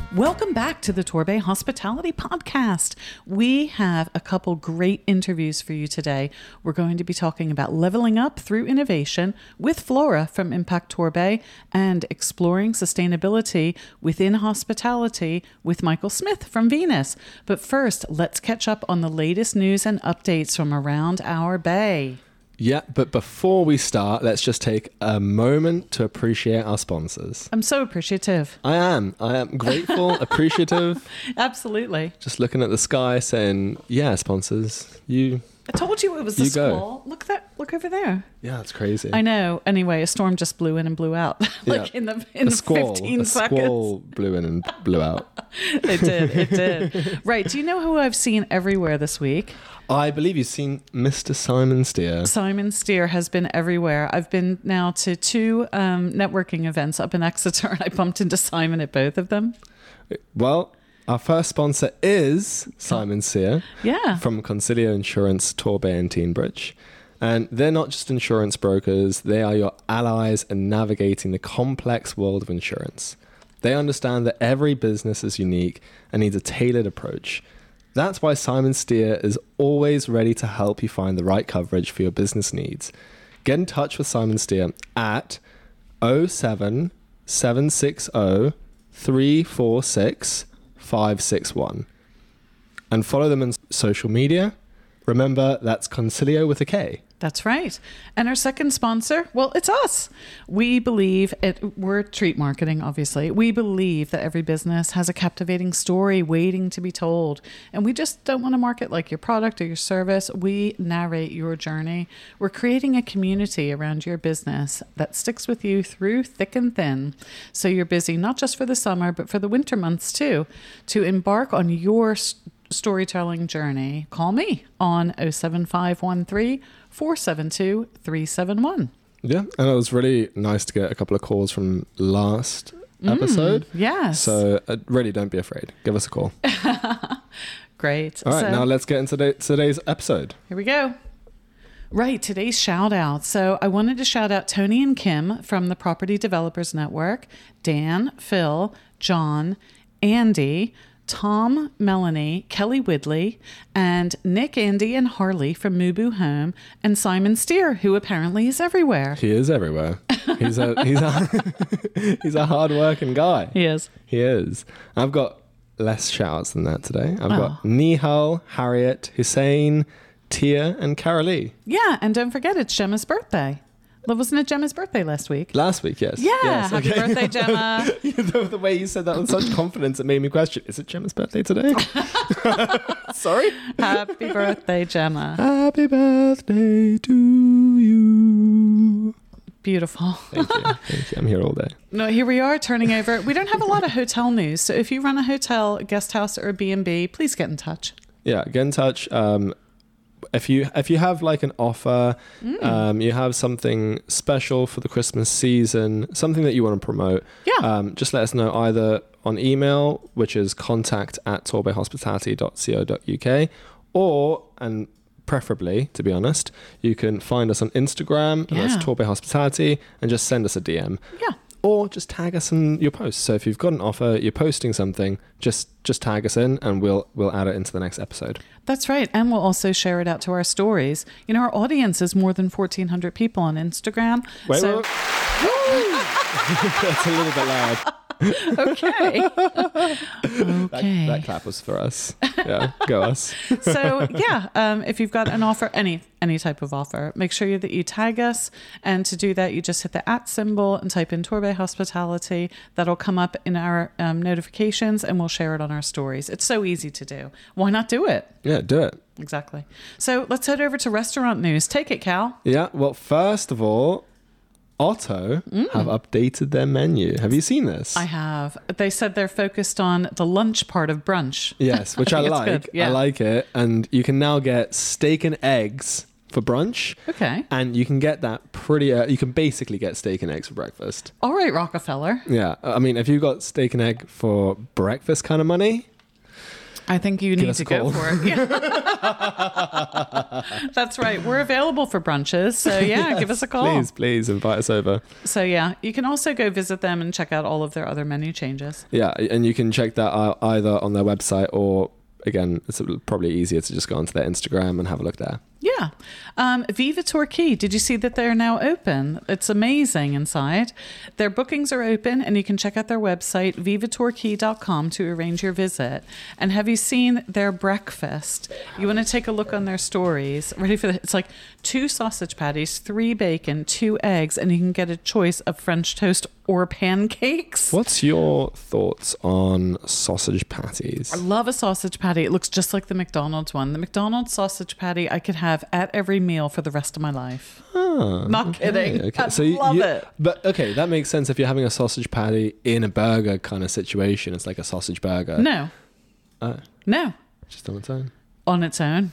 Welcome back to the Torbay Hospitality Podcast. We have a couple great interviews for you today. We're going to be talking about leveling up through innovation with Flora from Impact Torbay and exploring sustainability within hospitality with Michael Smith from Venus. But first, let's catch up on the latest news and updates from around our bay. Yeah, but before we start, let's just take a moment to appreciate our sponsors. I'm so appreciative. I am grateful, appreciative. Absolutely. Just looking at the sky saying, yeah, sponsors, you... I told you it was a squall. Look over there. Yeah, that's crazy. I know. Anyway, a storm just blew in and blew out. in the 15 seconds. A squall blew in and blew out. It did. Right. Do you know who I've seen everywhere this week? I believe you've seen Mr. Simon Steer. Simon Steer has been everywhere. I've been now to 2 networking events up in Exeter, and I bumped into Simon at both of them. Well, our first sponsor is Simon Steer. Yeah. From Concilio Insurance, Torbay and Teignbridge. And they're not just insurance brokers, they are your allies in navigating the complex world of insurance. They understand that every business is unique and needs a tailored approach. That's why Simon Steer is always ready to help you find the right coverage for your business needs. Get in touch with Simon Steer at 07760 346 561 and follow them on social media. Remember, that's Concilio with a K. That's right. And our second sponsor, well, it's us. We believe we're Treat Marketing, obviously. We believe that every business has a captivating story waiting to be told. And we just don't want to market like your product or your service. We narrate your journey. We're creating a community around your business that sticks with you through thick and thin. So you're busy not just for the summer, but for the winter months too. To embark on your storytelling journey, call me on 07513 472 371. Yeah, and it was really nice to get a couple of calls from last episode. Yes. So really don't be afraid. Give us a call. Great. All right, now let's get into today's episode. Here we go. Right, today's shout out. So I wanted to shout out Tony and Kim from the Property Developers Network, Dan, Phil, John, Andy, Tom, Melanie, Kelly Widley, and Nick, Andy, and Harley from Mubu Home, and Simon Steer, who apparently is everywhere. He is everywhere. He's a hard-working guy. He is. He is. I've got less shout-outs than that today. I've got Nihal, Harriet, Hussein, Tia, and Carolee. Yeah, and don't forget, it's Gemma's birthday. Wasn't it Gemma's birthday last week? Last week, yes. Yeah, yes, happy birthday, Gemma. The way you said that with such confidence, it made me question, is it Gemma's birthday today? Sorry? Happy birthday, Gemma. Happy birthday to you. Beautiful. Thank you. I'm here all day. No, here we are turning over. We don't have a lot of hotel news. So if you run a hotel, a guest house, or a B&B, please get in touch. Yeah, get in touch. If you have like an offer, you have something special for the Christmas season, something that you want to promote, just let us know either on email, which is contact@torbayhospitality.co.uk, or, and preferably, to be honest, you can find us on Instagram, and that's Torbay Hospitality, and just send us a DM. Yeah. Or just tag us in your posts. So if you've got an offer, you're posting something, just tag us in and we'll add it into the next episode. That's right. And we'll also share it out to our stories. You know, our audience is more than 1,400 people on Instagram. Wait. That's a little bit loud. Okay. That clap was for us. Yeah, go us. So if you've got an offer, any type of offer, make sure that you tag us. And to do that, you just hit the @ symbol and type in Torbay Hospitality. That'll come up in our notifications, and we'll share it on our stories. It's so easy to do. Why not do it? Yeah, do it. Exactly. So let's head over to restaurant news. Take it, Cal. Yeah. Well, first of all, Otto have updated their menu. Have you seen this? I have. They said they're focused on the lunch part of brunch. Yes, which I like. Good. Yeah. I like it. And you can now get steak and eggs for brunch. Okay. And you can get that you can basically get steak and eggs for breakfast. All right, Rockefeller. Yeah. I mean, if you've got steak and egg for breakfast kind of money, I think you need to go for it. Yeah. That's right. We're available for brunches. So yeah, Yes, give us a call. Please invite us over. So yeah, you can also go visit them and check out all of their other menu changes. Yeah, and you can check that out either on their website or, again, it's probably easier to just go onto their Instagram and have a look there. Yeah. Viva Torquay. Did you see that they're now open? It's amazing inside. Their bookings are open and you can check out their website, vivatorquay.com, to arrange your visit. And have you seen their breakfast? You want to take a look on their stories. Ready for It's like 2 sausage patties, 3 bacon, 2 eggs, and you can get a choice of French toast or pancakes. What's your thoughts on sausage patties? I love a sausage patty. It looks just like the McDonald's one. The McDonald's sausage patty I could have at every meal for the rest of my life. Not kidding. Okay. I So love it. But okay, that makes sense if you're having a sausage patty in a burger kind of situation. It's like a sausage burger. No. Oh, No. just on its own. On its own.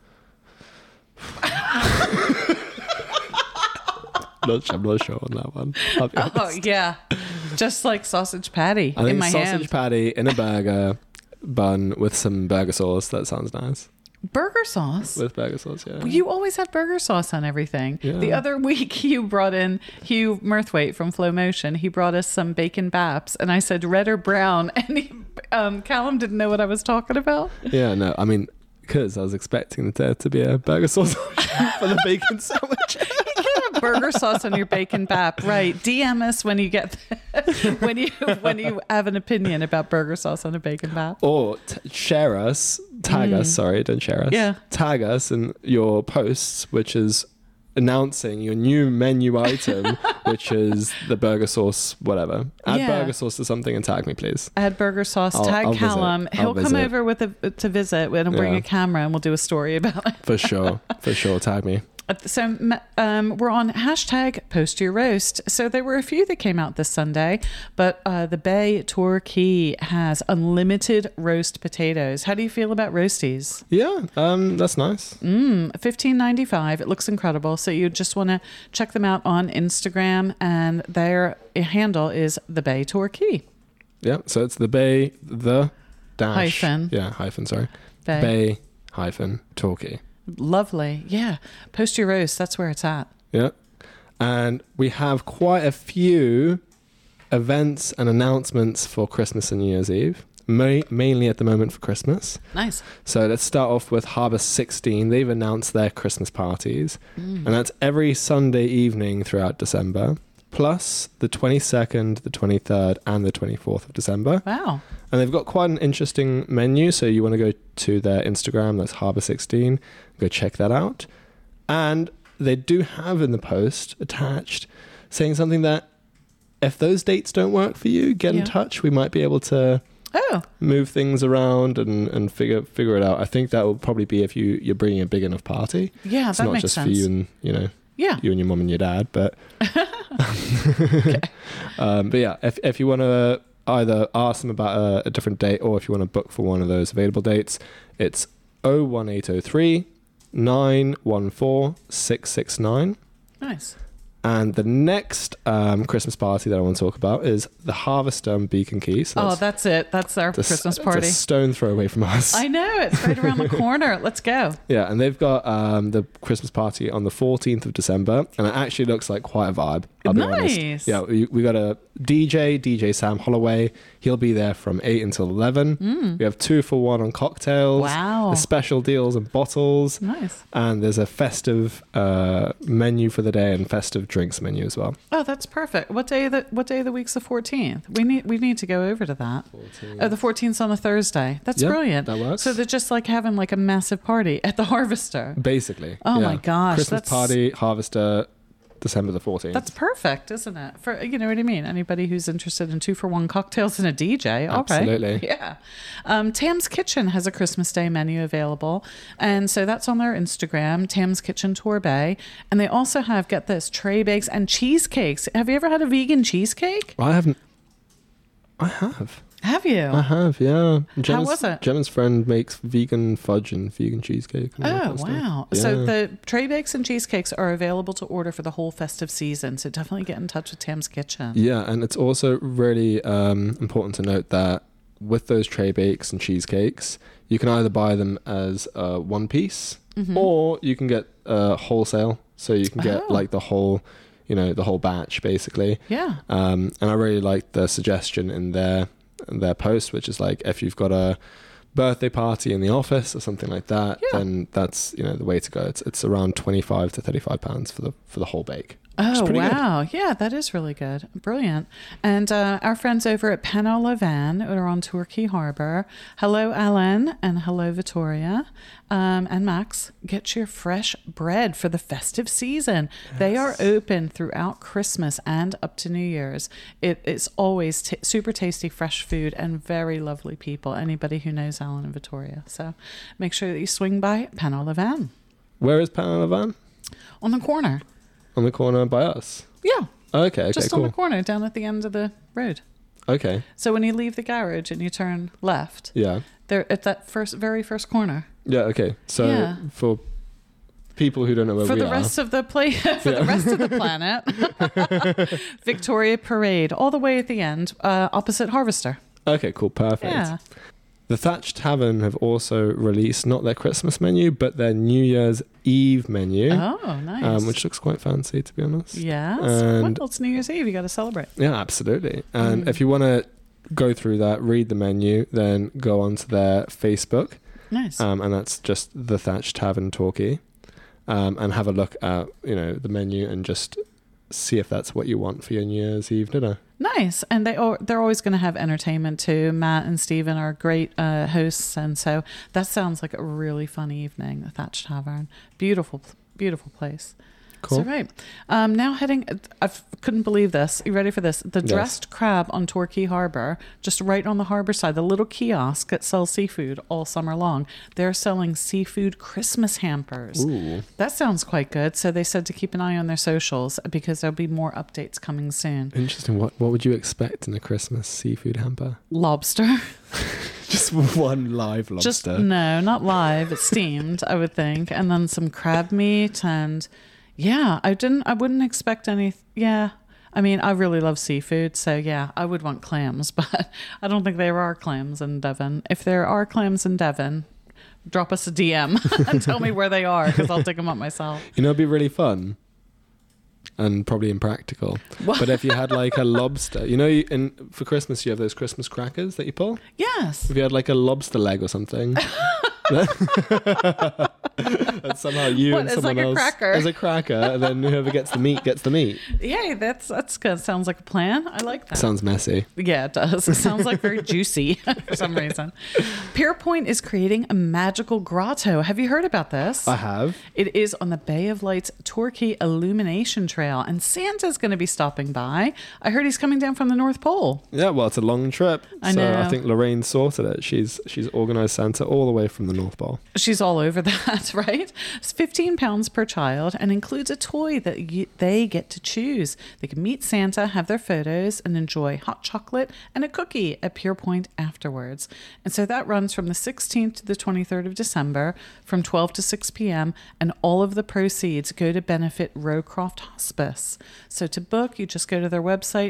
I'm not sure on that one. I'll be Oh, honest. yeah. Just like sausage patty I think in my sausage hand. patty in a burger bun with some burger sauce. That sounds nice. Burger sauce? With burger sauce, yeah. You always have burger sauce on everything. Yeah. The other week, you brought in Hugh Mirthwaite from Flow Motion. He brought us some bacon baps, and I said red or brown, and Callum didn't know what I was talking about. Yeah, no, I mean, because I was expecting there to be a burger sauce for the bacon sandwich. You can have burger sauce on your bacon bap, right? DM us when you get when you have an opinion about burger sauce on a bacon bap. Or share us, tag us, sorry, don't share us. Yeah. Tag us in your posts, which is announcing your new menu item, which is the burger sauce, whatever. Add Yeah. burger sauce to something and tag me, please. Add burger sauce, I'll tag visit. Callum. I'll He'll come visit. over to visit and bring Yeah. a camera and we'll do a story about it. For sure. For sure. Tag me. So we're on hashtag Post Your Roast. So there were a few that came out this Sunday, but the Bay Torquay has unlimited roast potatoes. How do you feel about roasties? Yeah, that's nice. $15.95. It looks incredible. So you just want to check them out on Instagram, and their handle is the Bay Torquay. Yeah, so it's the Bay, the dash. Hyphen. Yeah, hyphen, sorry. Bay. Bay hyphen Torquay. Lovely. Yeah. Post Your Roast. That's where it's at. Yeah. And we have quite a few events and announcements for Christmas and New Year's Eve, mainly at the moment for Christmas. Nice. So let's start off with Harbour 16. They've announced their Christmas parties, and that's every Sunday evening throughout December, plus the 22nd, the 23rd, and the 24th of December. Wow. And they've got quite an interesting menu, so you want to go to their Instagram, that's Harbour 16, go check that out. And they do have in the post attached saying something that if those dates don't work for you, get in Yeah. touch. We might be able to Oh, move things around and figure it out. I think that will probably be if you're bringing a big enough party. yeah, It's that not makes just sense. for you and Yeah. you and your mum and your dad, but but yeah, if you want to either ask them about a different date or if you want to book for one of those available dates, it's 01803 914 669. Nice. And the next Christmas party that I want to talk about is the Harvester on Beacon Key. So That's it. That's our Christmas party. It's a stone throw away from us. I know. It's right around the corner. Let's go. Yeah, and they've got the Christmas party on the 14th of December, and it actually looks like quite a vibe. I'll be honest. Nice. Yeah, we got a DJ Sam Holloway. He'll be there from 8 until 11. We have 2-for-1 on cocktails. Wow. There's special deals and bottles. Nice. And there's a festive menu for the day and festive drinks menu as well. Oh, that's perfect. What day of the week's the 14th? We need to go over to that. 14th. Oh, the 14th's on a Thursday. That's Yeah, brilliant. that works. So they're just like having like a massive party at the Harvester. Basically. Oh yeah. my gosh, Christmas that's- party, Harvester, December the 14th. That's perfect, isn't it? For you know what I mean? Anybody who's interested in 2-for-1 cocktails and a DJ. All right. Absolutely. Yeah. Tam's Kitchen has a Christmas Day menu available. And so that's on their Instagram, Tam's Kitchen Torbay. And they also have, get this, tray bakes and cheesecakes. Have you ever had a vegan cheesecake? I haven't. I have. Have you? I have, yeah. was it? Gemma's friend makes vegan fudge and vegan cheesecake. And all that Oh, kind of stuff. wow. Yeah. So the tray bakes and cheesecakes are available to order for the whole festive season. So definitely get in touch with Tam's Kitchen. Yeah, and it's also really important to note that with those tray bakes and cheesecakes, you can either buy them as one piece, or you can get wholesale. So you can get like the whole batch basically. Yeah. And I really like the suggestion in their post, which is like, if you've got a birthday party in the office or something like that, then that's the way to go. It's around £25 to £35 for the whole bake. Oh, wow. Good. Yeah, that is really good. Brilliant. And our friends over at Pain au Levain are on Torquay Harbour. Hello, Alan, and hello, Victoria, and Max. Get your fresh bread for the festive season. Yes. They are open throughout Christmas and up to New Year's. It's always super tasty, fresh food, and very lovely people. Anybody who knows Alan and Victoria. So make sure that you swing by Pain au Levain. Where is Pain au Levain? On the corner. On the corner by us? Yeah. Okay, just cool. On the corner, down at the end of the road. Okay. So when you leave the garage and you turn left, yeah, they're at that very first corner. Yeah, okay. So for people who don't know where we are. For the rest of the planet, Victoria Parade, all the way at the end, opposite Harvester. Okay, cool, perfect. Yeah. The Thatch Tavern have also released not their Christmas menu, but their New Year's Eve menu. Oh, nice. Which looks quite fancy, to be honest. Yes. And well, it's New Year's Eve. You got to celebrate. Yeah, absolutely. And if you want to go through that, read the menu, then go onto their Facebook. Nice. And that's just the Thatch Tavern Torquay. And have a look at, the menu and just see if that's what you want for your New Year's Eve dinner. Nice. And they're always going to have entertainment too. Matt and Stephen are great hosts, and so that sounds like a really fun evening. The Thatch Tavern, beautiful place. Cool. So right now heading, I couldn't believe this. You ready for this? The Dressed Crab on Torquay Harbour, just right on the harbour side, the little kiosk that sells seafood all summer long. They're selling seafood Christmas hampers. Ooh. That sounds quite good. So they said to keep an eye on their socials because there'll be more updates coming soon. Interesting. What would you expect in a Christmas seafood hamper? Lobster. Just one live lobster. No, not live. It's steamed, I would think, and then some crab meat and. Yeah, I wouldn't expect any. Yeah, I mean, I really love seafood, so yeah, I would want clams, but I don't think there are clams in Devon. If there are clams in Devon, drop us a DM and tell me where they are, because I'll dig them up myself. It'd be really fun and probably impractical. What? But if you had like a lobster, for Christmas you have those Christmas crackers that you pull? Yes. If you had like a lobster leg or something. And somehow and someone else as a cracker, and then whoever gets the meat gets the meat. Yay, that's good. Sounds like a plan. I like that. Sounds messy. Yeah, it does. It sounds like very juicy for some reason. Pierpoint is creating a magical grotto. Have you heard about this? I have. It is on the Bay of Lights Torquay Illumination Trail, and Santa's going to be stopping by. I heard he's coming down from the North Pole. Yeah, well, it's a long trip. I know. I think Lorraine sorted it. She's organised Santa all the way from the North Pole. She's all over that, right? It's £15 per child and includes a toy that they get to choose. They can meet Santa, have their photos, and enjoy hot chocolate and a cookie at Pierpoint afterwards. And so that runs from the 16th to the 23rd of December from 12 to 6 p.m. and all of the proceeds go to benefit Rowcroft Hospice. So to book, you just go to their website,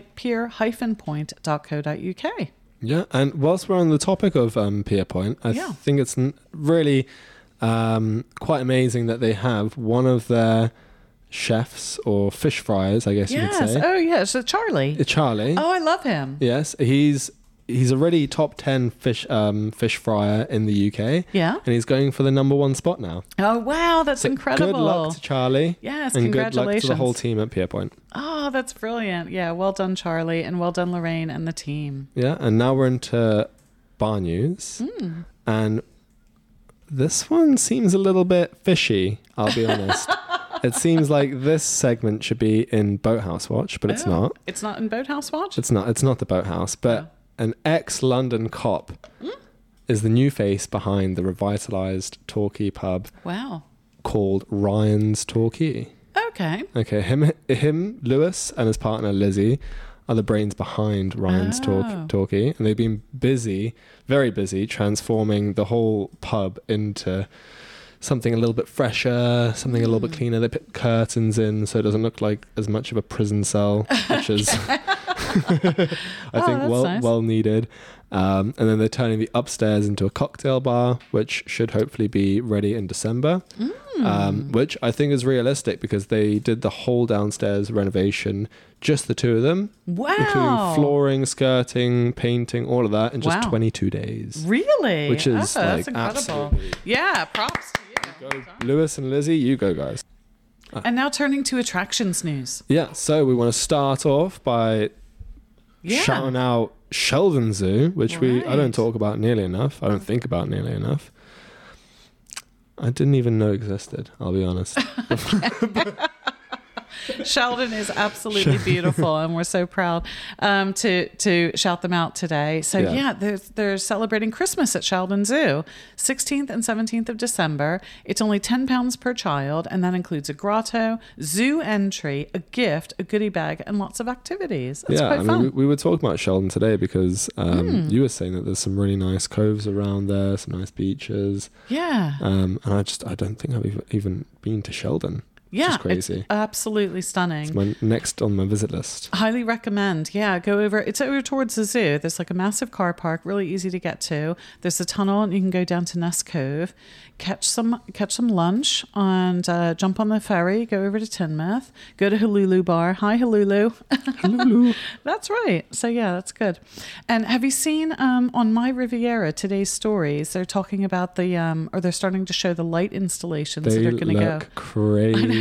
pier-point.co.uk. Yeah, and whilst we're on the topic of Pierpoint, I think it's really quite amazing that they have one of their chefs or fish fryers, I guess you could say. Oh, yeah, so Charlie. Charlie. Oh, I love him. Yes, he's already top 10 fish fryer in the UK. Yeah. And he's going for the number 1 spot now. Oh, wow, that's incredible. Good luck to Charlie. Yes, and congratulations. good luck to the whole team at Pierpoint. Oh, that's brilliant. Yeah, well done, Charlie, and well done, Lorraine and the team. Yeah, and now we're into bar news. And this one seems a little bit fishy, I'll be honest. It seems like this segment should be in Boathouse Watch, but it's not. It's not in Boathouse Watch? It's not the Boathouse, but an ex-London cop is the new face behind the revitalised Torquay pub. Wow. Called Ryan's Torquay. Okay. Okay, him, Lewis, and his partner Lizzie are the brains behind Ryan's Torquay, and they've been very busy, transforming the whole pub into something a little bit fresher, something a little bit cleaner. They put curtains in so it doesn't look like as much of a prison cell, which is I think that's nice. well needed. And then they're turning the upstairs into a cocktail bar, which should hopefully be ready in December. Which I think is realistic because they did the whole downstairs renovation, just the two of them, including Wow. flooring, skirting, painting, all of that in just Wow. 22 days. Really? Which is that's like incredible. absolutely. Yeah, props to you. Go, Lewis and Lizzie, you go, guys. And now turning to attractions news. Yeah, so we want to start off by Yeah. shouting out Sheldon Zoo, which I Right. don't talk about nearly enough. I don't think about nearly enough. I didn't even know existed, I'll be honest. Sheldon is absolutely beautiful, and we're so proud to shout them out today. So Yeah. they're celebrating Christmas at Sheldon Zoo, 16th and 17th of December. It's only £10 per child, and that includes a grotto, zoo entry, a gift, a goodie bag, and lots of activities. That's Yeah, quite I fun. mean, we were talking about Sheldon today because you were saying that there's some really nice coves around there, some nice beaches. Yeah. And I don't think I've even been to Sheldon. Yeah, Which is crazy. it's absolutely stunning. It's my next on my visit list. Highly recommend. Yeah, go over. It's over towards the zoo. There's like a massive car park, really easy to get to. There's a tunnel, and you can go down to Ness Cove, catch some lunch, and jump on the ferry. Go over to Tinmouth. Go to Hululu Bar. Hi, Hululu. Hululu. That's right. So yeah, that's good. And have you seen on My Riviera today's stories? They're talking about or they're starting to show the light installations They that are going to go. look crazy.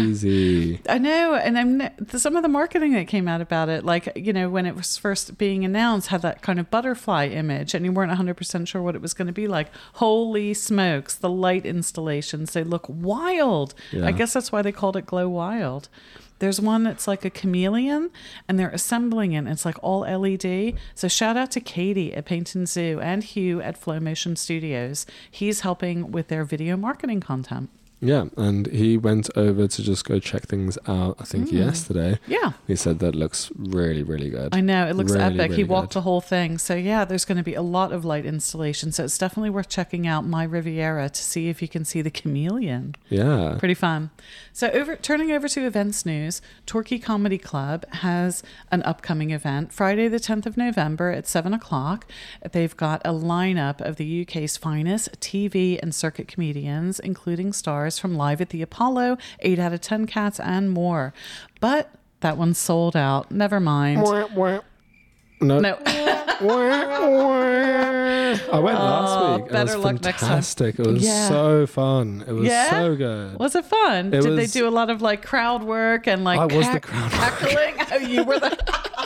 I know, and some of the marketing that came out about it, like, you know, when it was first being announced, had that kind of butterfly image, and you weren't 100% sure what it was going to be like. Holy smokes, the light installations, they look wild. Yeah. I guess that's why they called it Glow Wild. There's one that's like a chameleon, and they're assembling it. And it's like all LED. So shout out to Katie at Paint and Zoo and Hugh at Flow Motion Studios. He's helping with their video marketing content. Yeah, and he went over to just go check things out, I think, yesterday. Yeah. He said that looks really, really good. I know, it looks Really, epic. really He walked good. the whole thing. So yeah, there's going to be a lot of light installation. So it's definitely worth checking out My Riviera to see if you can see the chameleon. Yeah. Pretty fun. So turning over to events news, Torquay Comedy Club has an upcoming event Friday the 10th of November at 7:00. They've got a lineup of the UK's finest TV and circuit comedians, including stars from Live at the Apollo, 8 out of 10 Cats, and more. But that one's sold out. Never mind. No. No. I went last week. better It was luck next time. fantastic. It was Yeah. so fun. It was Yeah? so good. Was it fun? It Did they was- do a lot of like crowd work and like I was the crowd work. heckling? Oh, you were the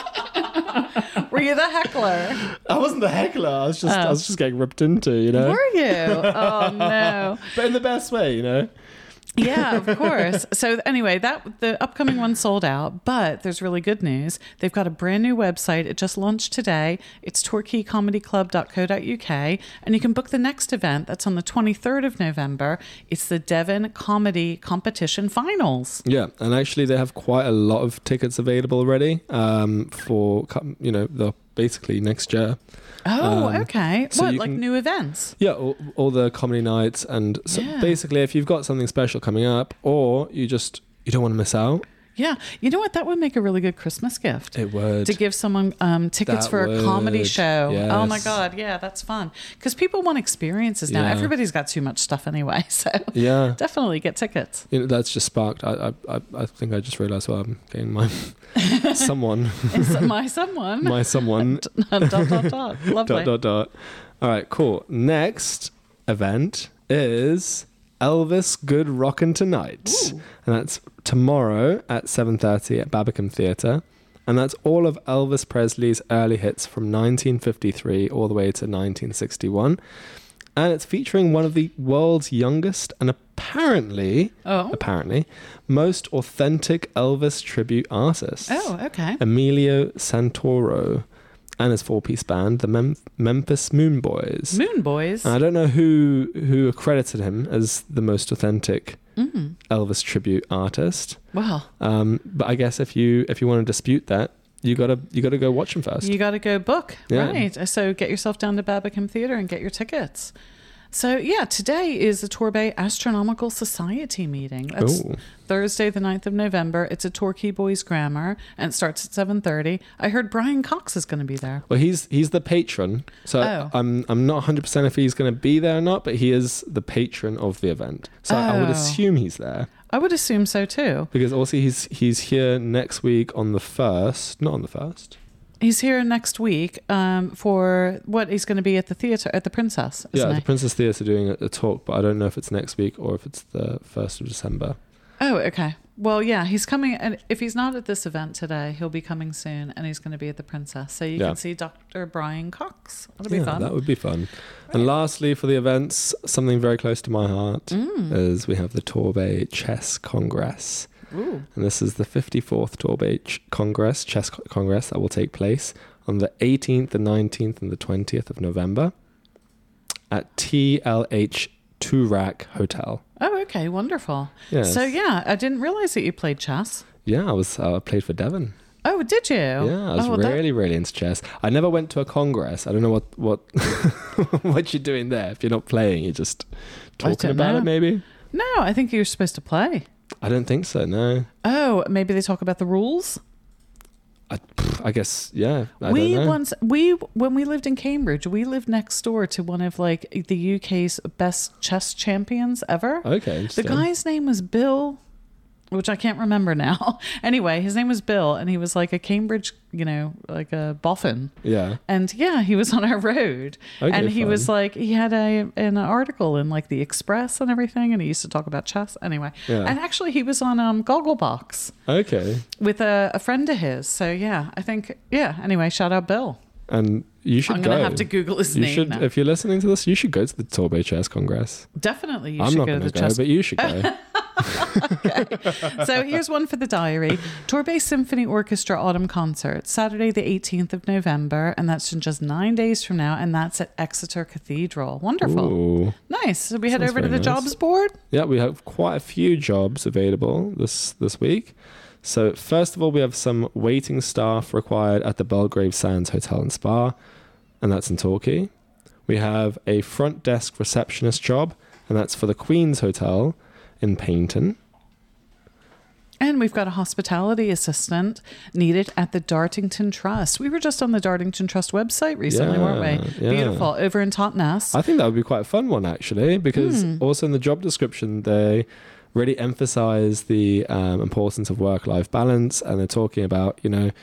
Were you the heckler? I wasn't the heckler. I was just getting ripped into, you know. Were you? Oh no. But in the best way, you know. Yeah, of course. So anyway, the upcoming one sold out, but there's really good news. They've got a brand new website. It just launched today. It's torquaycomedyclub.co.uk, and you can book the next event. That's on the 23rd of November. It's the Devon Comedy Competition Finals. Yeah, and actually they have quite a lot of tickets available already for the basically next year. Oh, okay. so What, you like can- new events? Yeah, all the comedy nights, and so Yeah. basically, if you've got something special coming up, or you don't want to miss out, Yeah. You know what? That would make a really good Christmas gift. it would. To give someone tickets That for a comedy would, show. Oh my yes. God. Yeah, that's fun. Because people want experiences now. Yeah. Everybody's got too much stuff anyway. So Yeah, definitely get tickets. that's just sparked. I think I just realised I'm getting my someone, Is my someone. my someone. Lovely. All right, cool. Next event is Elvis Good Rockin' Tonight. Ooh. And that's tomorrow at 7:30 at Babacom Theatre. And that's all of Elvis Presley's early hits from 1953 all the way to 1961. And it's featuring one of the world's youngest and apparently most authentic Elvis tribute artists. Oh, okay. Emilio Santoro and his four-piece band, the Memphis Moon Boys. Moon Boys. And I don't know who accredited him as the most authentic Elvis tribute artist. Well, But I guess if you want to dispute that, you gotta go watch him first. you got to go book. Yeah. Right. So get yourself down to Babacom Theatre and get your tickets. So, yeah, today is the Torbay Astronomical Society meeting. That's Ooh. Thursday, the 9th of November. It's at Torquay Boys Grammar, and it starts at 7:30. I heard Brian Cox is going to be there. Well, he's the patron, so I'm not 100% if he's going to be there or not, but he is the patron of the event. So I would assume he's there. I would assume so, too. Because also he's here next week on the 1st. Not on the 1st. He's here next week for what he's going to be at the theatre, at the Princess, isn't he? The Princess Theatre doing a talk, but I don't know if it's next week or if it's the 1st of December. Oh, okay. Well, yeah, he's coming, and if he's not at this event today, he'll be coming soon, and he's going to be at the Princess. So you can see Dr. Brian Cox. That'll be fun. That would be fun. Right. And lastly, for the events, something very close to my heart is we have the Torbay Chess Congress. Ooh. And this is the 54th Torbay Chess Congress that will take place on the 18th, the 19th, and the 20th of November at TLH Toorak Hotel. Oh, okay, wonderful. Yes. So, yeah, I didn't realize that you played chess. Yeah, I played for Devon. Oh, did you? Yeah, I was really into chess. I never went to a congress. I don't know what what you're doing there. If you're not playing, you're just talking about it, maybe? No, I think you're supposed to play. I don't think so, no. Oh, maybe they talk about the rules? I guess, yeah. When we lived in Cambridge, we lived next door to one of like the UK's best chess champions ever. Okay. The guy's name was Bill, which I can't remember now. Anyway, his name was Bill, and he was like a Cambridge, like a boffin. Yeah. And yeah, he was on our road. Okay, and he fun. was like, he had an article in like the Express and everything, and he used to talk about chess. Anyway. Yeah. And actually he was on Gogglebox. Okay. With a friend of his. So yeah, I think, anyway, shout out Bill. And you should I'm going to have to Google his name now. If you're listening to this, you should go to the Torbay Chess Congress. Definitely, you I'm should not go to going the to go, chess. but you should go. Okay. So here's one for the diary. Torbay Symphony Orchestra Autumn Concert, Saturday the 18th of November, and that's in just 9 days from now, and that's at Exeter Cathedral. Wonderful. Ooh. Nice. So we head over to the jobs board? Yeah, we have quite a few jobs available this week. So first of all, we have some waiting staff required at the Belgrave Sands Hotel and Spa, and that's in Torquay. We have a front desk receptionist job, and that's for the Queen's Hotel in Paignton. And we've got a hospitality assistant needed at the Dartington Trust. We were just on the Dartington Trust website recently, weren't we? Yeah. Beautiful. Over in Totnes. I think that would be quite a fun one, actually, because also in the job description, they really emphasize the importance of work-life balance, and they're talking about,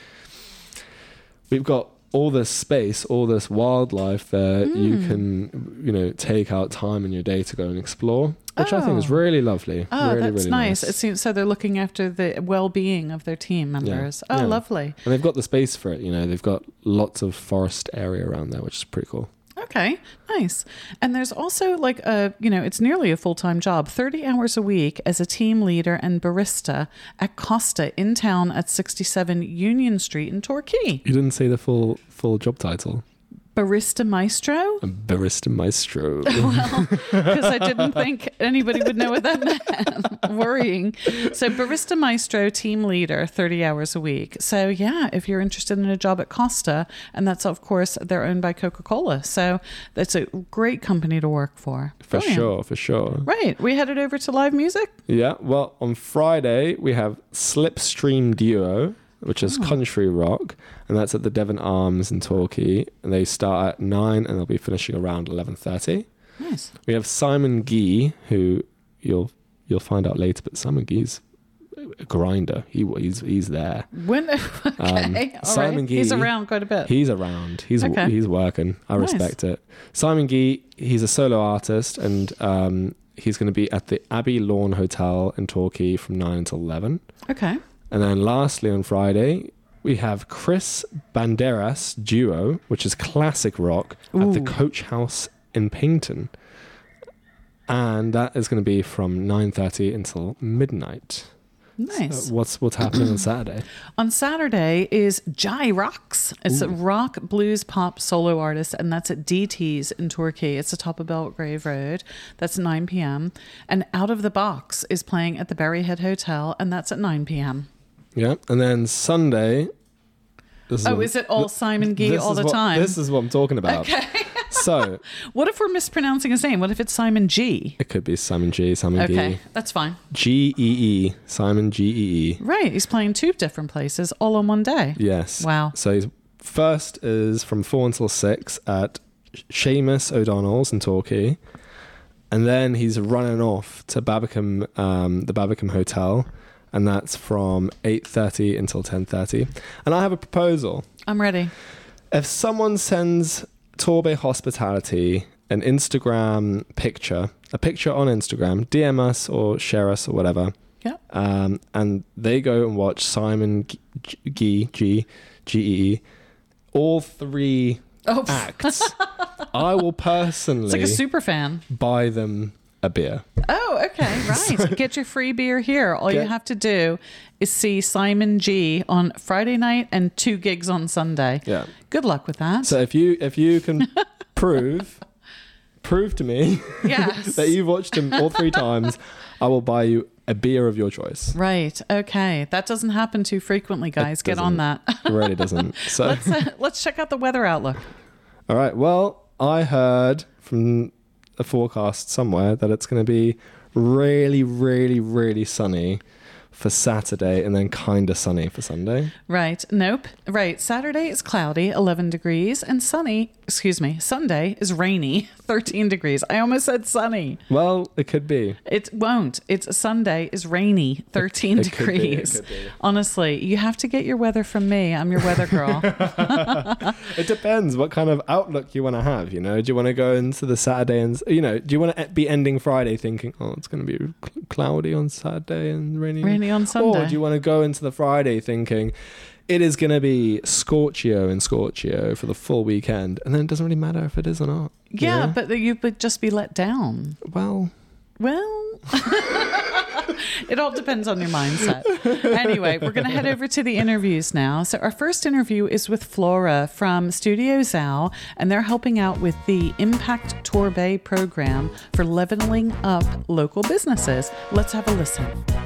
we've got all this space, all this wildlife that you can, take out time in your day to go and explore, which I think is really lovely. Oh, really, that's really nice. It seems so they're looking after the well-being of their team members. Yeah. Oh, lovely. And they've got the space for it. They've got lots of forest area around there, which is pretty cool. Okay, nice. And there's also like it's nearly a full-time job, 30 hours a week as a team leader and barista at Costa in town at 67 Union Street in Torquay. You didn't say the full job title. Barista Maestro? Barista Maestro. Well, because I didn't think anybody would know what that meant. Worrying. So Barista Maestro, team leader, 30 hours a week. So yeah, if you're interested in a job at Costa, and that's of course, they're owned by Coca-Cola. So that's a great company to work for. For sure. Right. We headed over to live music? Yeah. Well, on Friday, we have Slipstream Duo, which is country rock, and that's at the Devon Arms in Torquay, and they start at 9 and they'll be finishing around 11:30. Nice. We have Simon Gee, who you'll find out later, but Simon Gee's a grinder. He's there. Simon Gee, he's around quite a bit. He's around. He's working. I respect it. Simon Gee, he's a solo artist, and he's going to be at the Abbey Lawn Hotel in Torquay from 9 until 11. Okay. And then lastly on Friday, we have Chris Banderas Duo, which is classic rock, at the Coach House in Paignton. And that is going to be from 9:30 until midnight. Nice. So what's happening on Saturday? On Saturday is Jai Rocks. It's a rock, blues, pop solo artist, and that's at DT's in Torquay. It's atop of Belgrave Road. That's 9 p.m. And Out of the Box is playing at the Berryhead Hotel, and that's at 9 p.m. Yeah, and then Sunday... is it all Simon Gee all the time? This is what I'm talking about. Okay. So What if we're mispronouncing his name? What if it's Simon G? it could be Simon G, Simon Okay, G. that's fine. G-E-E, Simon G-E-E. Right, he's playing 2 different places all on one day. Yes. Wow. So his first is from 4 until 6 at Seamus O'Donnell's in Torquay. And then he's running off to Babbacombe, the Babbacombe Hotel. And that's from 8:30 until 10:30. And I have a proposal. I'm ready. If someone sends Torbay Hospitality an Instagram picture, a picture on Instagram, DM us or share us or whatever. Yeah. And they go and watch Simon G-E-E, all 3 acts. I will personally It's like a super fan. buy them a beer. Oh, okay, right. Get your free beer here. All you have to do is see Simon G on Friday night and 2 gigs on Sunday. Yeah. Good luck with that. So if you can prove to me Yes. that you've watched him all 3 times, I will buy you a beer of your choice. Right. Okay. That doesn't happen too frequently, guys. Get on that. It really doesn't. So Let's check out the weather outlook. all right. Well, I heard from a forecast somewhere that it's going to be really, really, really sunny for Saturday and then kind of sunny for Sunday. Right. Nope. Right. Saturday is cloudy, 11 degrees, and Sunday is rainy, 13 degrees. I almost said sunny. Well, it could be. It won't. It's Sunday is rainy, 13 It could be, degrees. it could be. Honestly, you have to get your weather from me. I'm your weather girl. It depends what kind of outlook you want to have. You know, do you want to go into the Saturday and do you want to be ending Friday thinking, oh, it's going to be cloudy on Saturday and rainy on Sunday. Or do you want to go into the Friday thinking it is going to be Scorchio for the full weekend, and then it doesn't really matter if it is or not? Yeah, but you would just be let down. Well, it all depends on your mindset. Anyway, we're going to head over to the interviews now. So our first interview is with Flora from Studio Zao, and they're helping out with the Impact Torbay program for leveling up local businesses. Let's have a listen.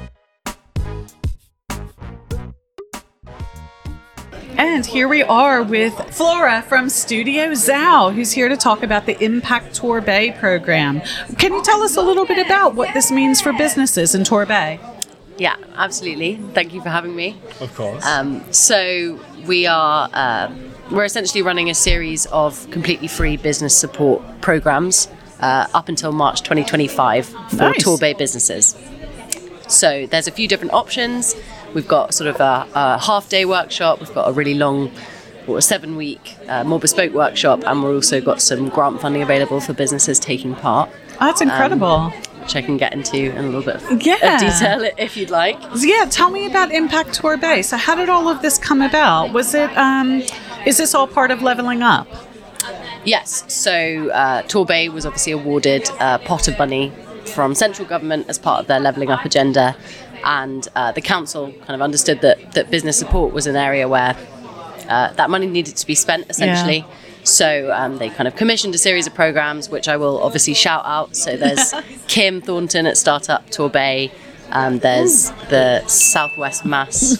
And here we are with Flora from Studio Zao, who's here to talk about the Impact Torbay program. Can you tell us a little bit about what this means for businesses in Torbay? Yeah, absolutely. Thank you for having me. of course. So we're essentially running a series of completely free business support programs up until March 2025 for Nice. Torbay businesses. So there's a few different options. We've got sort of a half-day workshop. We've got a really long, a 7-week, more bespoke workshop, and we've also got some grant funding available for businesses taking part. That's incredible. Which I can get into in a little bit of Yeah. detail if you'd like. Yeah, tell me about Impact Torbay. So how did all of this come about? Was it, is this all part of Leveling Up? Yes, so Torbay was obviously awarded a pot of money from central government as part of their levelling up agenda, and the council kind of understood that business support was an area where that money needed to be spent, essentially. Yeah. So they kind of commissioned a series of programs, which I will obviously shout out. So there's Kim Thornton at Startup Torbay. There's the Southwest Mass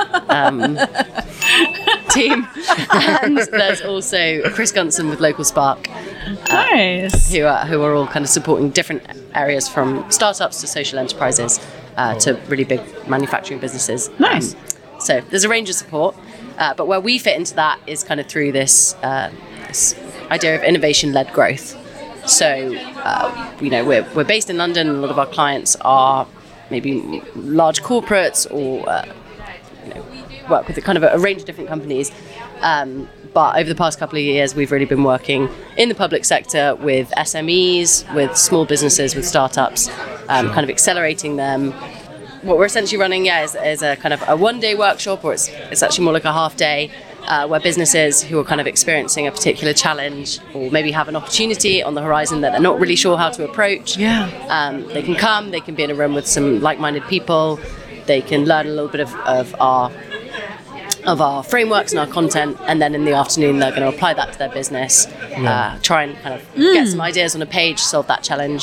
team, and there's also Chris Gunson with Local Spark, Nice. who are all kind of supporting different areas from startups to social enterprises to really big manufacturing businesses. Nice. So there's a range of support, but where we fit into that is kind of through this idea of innovation-led growth. So we're based in London, and a lot of our clients are maybe large corporates or work with kind of a range of different companies. But over the past couple of years, we've really been working in the public sector with SMEs, with small businesses, with startups, kind of accelerating them. What we're essentially running, is a kind of a one-day workshop, or it's actually more like a half day, where businesses who are kind of experiencing a particular challenge or maybe have an opportunity on the horizon that they're not really sure how to approach. Yeah. They can come, they can be in a room with some like-minded people, they can learn a little bit of our frameworks and our content, and then in the afternoon they're going to apply that to their business, try and kind of get some ideas on a page, solve that challenge,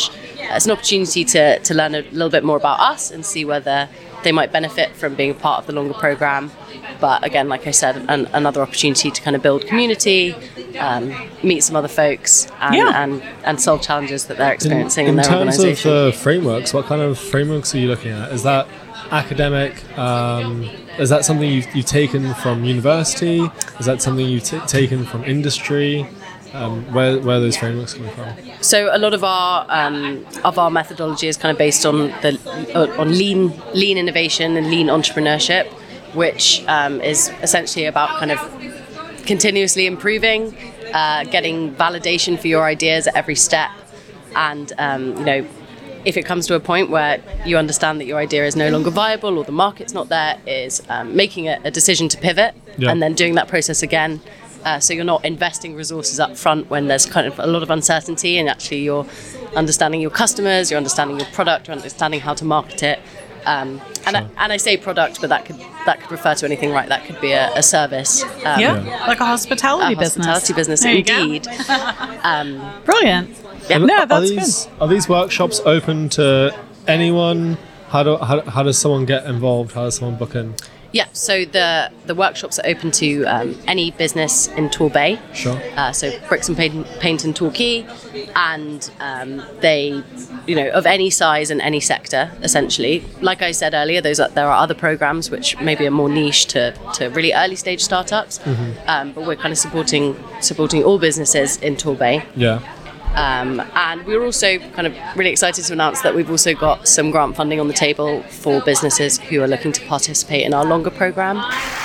it's an opportunity to learn a little bit more about us and see whether they might benefit from being a part of the longer program. But again, like I said, another opportunity to kind of build community, meet some other folks, and solve challenges that they're experiencing in their terms organisation. of frameworks, what kind of frameworks are you looking at? Is that academic? Is that something you've taken from university? Is that something you've taken from industry? Where are those frameworks coming from? So a lot of our methodology is kind of based on lean innovation and lean entrepreneurship, which is essentially about kind of continuously improving, getting validation for your ideas at every step, and if it comes to a point where you understand that your idea is no longer viable or the market's not there, is making a decision to pivot and then doing that process again. So you're not investing resources up front when there's kind of a lot of uncertainty, and actually you're understanding your customers, you're understanding your product, you're understanding how to market it. And I say product, but that could refer to anything, right? That could be a service. Like a hospitality business. Hospitality business, There you indeed. Brilliant. Yeah. No, that's good. Are these workshops open to anyone? How does someone get involved? How does someone book in? Yeah, so the workshops are open to any business in Torbay. Sure. So bricks and paint in Torquay, and they, of any size and any sector, essentially. Like I said earlier, there are other programs which maybe are more niche to really early stage startups, but we're kind of supporting all businesses in Torbay. Yeah. And we're also kind of really excited to announce that we've also got some grant funding on the table for businesses who are looking to participate in our longer program.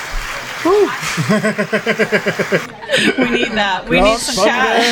We need that. We need some cash.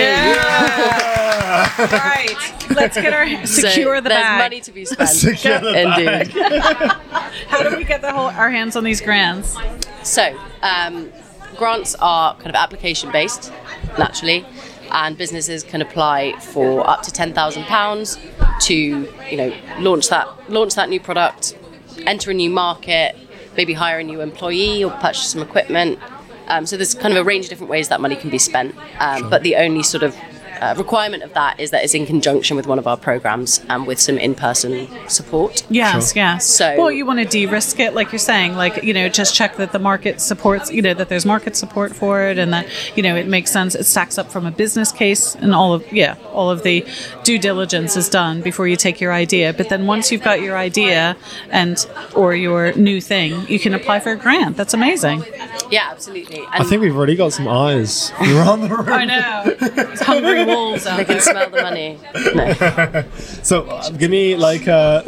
Yeah. Right. Let's get secure the there's bag. money to be spent. Secure the Indeed. How do we get our hands on these grants? So, grants are kind of application based, naturally, and businesses can apply for up to £10,000 to, launch that new product, enter a new market, maybe hire a new employee or purchase some equipment. So there's kind of a range of different ways that money can be spent. But the only sort of requirement of that is that it's in conjunction with one of our programs and with some in-person support. Yes, Sure. yes. So- you want to de-risk it, like you're saying, just check that the market supports, that there's market support for it, and that, it makes sense. It stacks up from a business case, and all of the due diligence is done before you take your idea. But then once you've got your idea or your new thing, you can apply for a grant. That's amazing. Yeah, absolutely. I think we've already got some eyes around the room. I know. It's hungry wolves out they there. can smell the money. No. So give me like a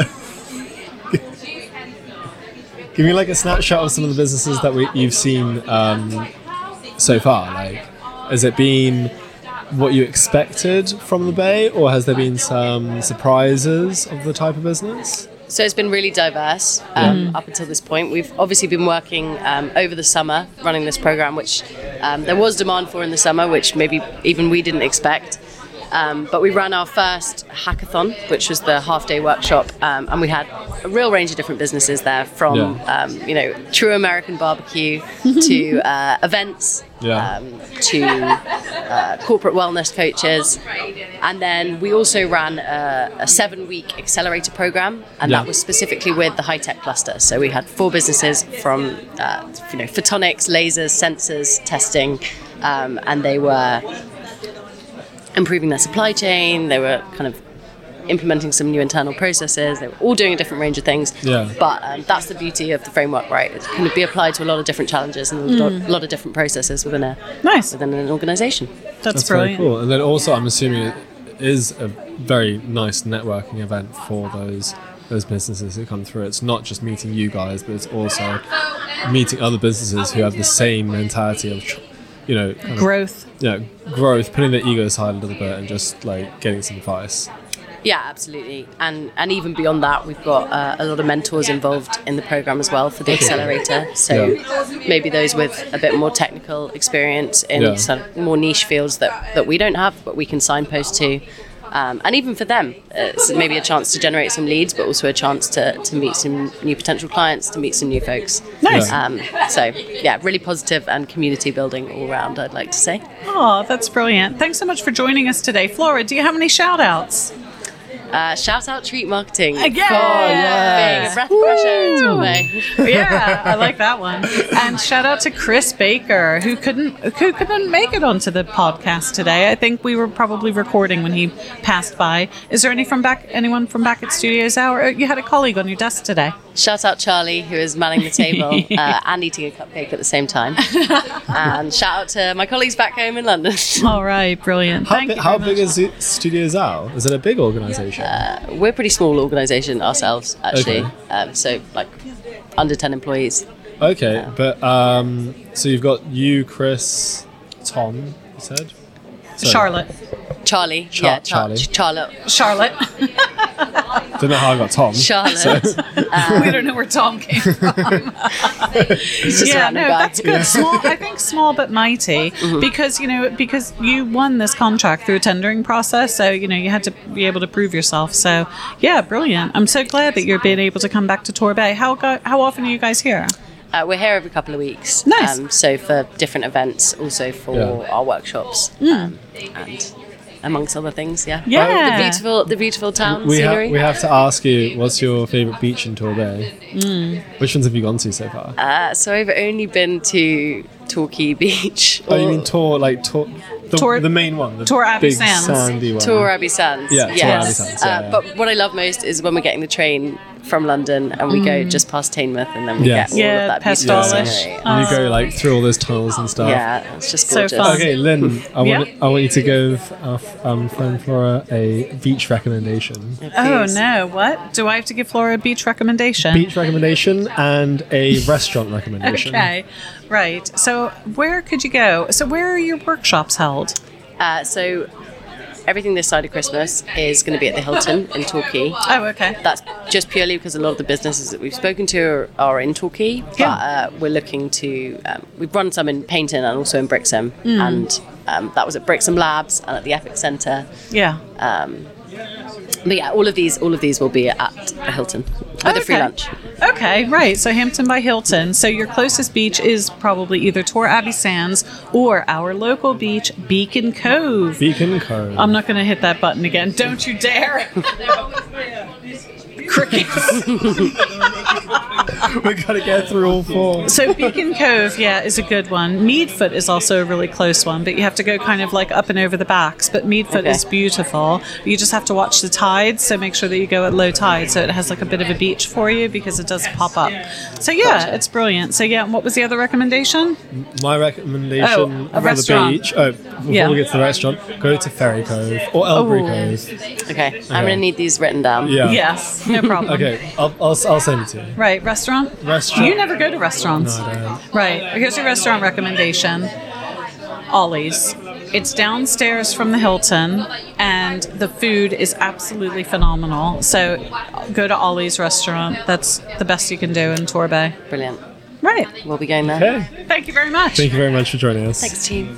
snapshot of some of the businesses that you've seen so far. Like, has it been what you expected from the Bay, or has there been some surprises of the type of business? So it's been really diverse up until this point. We've obviously been working over the summer running this program, which there was demand for in the summer, which maybe even we didn't expect. But we ran our first hackathon, which was the half-day workshop, and we had a real range of different businesses there, from true American barbecue to events, to corporate wellness coaches, and then we also ran a 7-week accelerator program, and that was specifically with the high-tech cluster. So we had 4 businesses from photonics, lasers, sensors, testing, and they were improving their supply chain. They were kind of implementing some new internal processes. They were all doing a different range of things. But that's the beauty of the framework, right? It can be applied to a lot of different challenges and a lot of different processes within an organization. That's very brilliant. cool. And then also, I'm assuming it is a very nice networking event for those businesses who come through. It's not just meeting you guys, but it's also meeting other businesses who have the same mentality of Growth. Growth, putting their ego aside a little bit and just like getting some advice. Yeah, absolutely. And even beyond that, we've got a lot of mentors involved in the program as well for the accelerator. So maybe those with a bit more technical experience in some more niche fields that we don't have, but we can signpost to. And even for them, it's maybe a chance to generate some leads, but also a chance to meet some new potential clients, to meet some new folks. Nice. Really positive and community building all around, I'd like to say. Oh, that's brilliant. Thanks so much for joining us today. Flora, do you have any shout outs? Shout out Treat Marketing. Yeah. For being a breath of fresh air in Torbay. Yeah, I like that one. And shout out to Chris Baker, who couldn't make it onto the podcast today. I think we were probably recording when he passed by. Is there anyone from back at Studios Hour? You had a colleague on your desk today. Shout out Charlie, who is manning the table and eating a cupcake at the same time. And shout out to my colleagues back home in London. All right, brilliant. How big is Studios Owl? Is it a big organisation? We're a pretty small organisation ourselves, actually. Okay. So, like, under 10 employees. Okay, but so you've got you, Chris, Tom, you said? Sorry. Charlotte. Charlie. Charlie. Charlotte. Don't know how I got Tom. Charlotte. We don't know where Tom came from. He's just a random guy. That's good. Small, I think small but mighty, because you won this contract through a tendering process, so you had to be able to prove yourself. So yeah, brilliant. I'm so glad that you're being able to come back to Torbay. How often are you guys here? We're here every couple of weeks. Nice. So for different events, also for our workshops, and amongst other things, yeah. Yeah. The beautiful town We scenery. have to ask you, what's your favourite beach in Torbay? Which ones have you gone to so far? So I've only been to Torquay Beach. Oh, you mean Tor, the main one, the Tor Abbey big Sands. sandy one. Tor Abbey Sands. Yeah, Tor yes. Abbey Sands, yeah. But what I love most is when we're getting the train from London and we go just past Teignmouth and then we Yes. get all of that beautiful Pastolish. scenery. And you go through all those tunnels and stuff. Yeah, it's just So gorgeous. fun. Okay, Lynn, I Yeah? want you to give our friend Flora a beach recommendation. Oh Please. no! What do I have to give Flora a beach recommendation? Beach recommendation and a restaurant recommendation. Okay, right. So where could you go? So where are your workshops held? So everything this side of Christmas is going to be at the Hilton in Torquay. Oh, okay. That's just purely because a lot of the businesses that we've spoken to are in Torquay, but we're looking to, we've run some in Paynton and also in Brixham, and that was at Brixham Labs and at the Epic Centre. Yeah. But yeah, all of these will be at the Hilton with a free lunch. Okay, right. So Hampton by Hilton. So your closest beach is probably either Tor Abbey Sands or our local beach, Beacon Cove. Beacon Cove. I'm not going to hit that button again. Don't you dare. Crickets. We gotta get through all four. So Beacon Cove, is a good one. Meadfoot is also a really close one, but you have to go kind of up and over the backs. But Meadfoot is beautiful. You just have to watch the tides, so make sure that you go at low tide, so it has a bit of a beach for you because it does pop up. So it's brilliant. So and what was the other recommendation? My recommendation a for restaurant. the beach. Before we get to the restaurant, go to Ferry Cove or Elbury Cove. Okay, I'm going to need these written down. Yeah. Yes, no problem. Okay, I'll send it to you. Right, restaurant? Restaurant. You never go to restaurants. No, I don't. Right, here's your restaurant recommendation. Ollie's. It's downstairs from the Hilton, and the food is absolutely phenomenal. So go to Ollie's restaurant. That's the best you can do in Torbay. Brilliant. Right. We'll be going there. Okay. Thank you very much. Thank you very much for joining us. Thanks, team.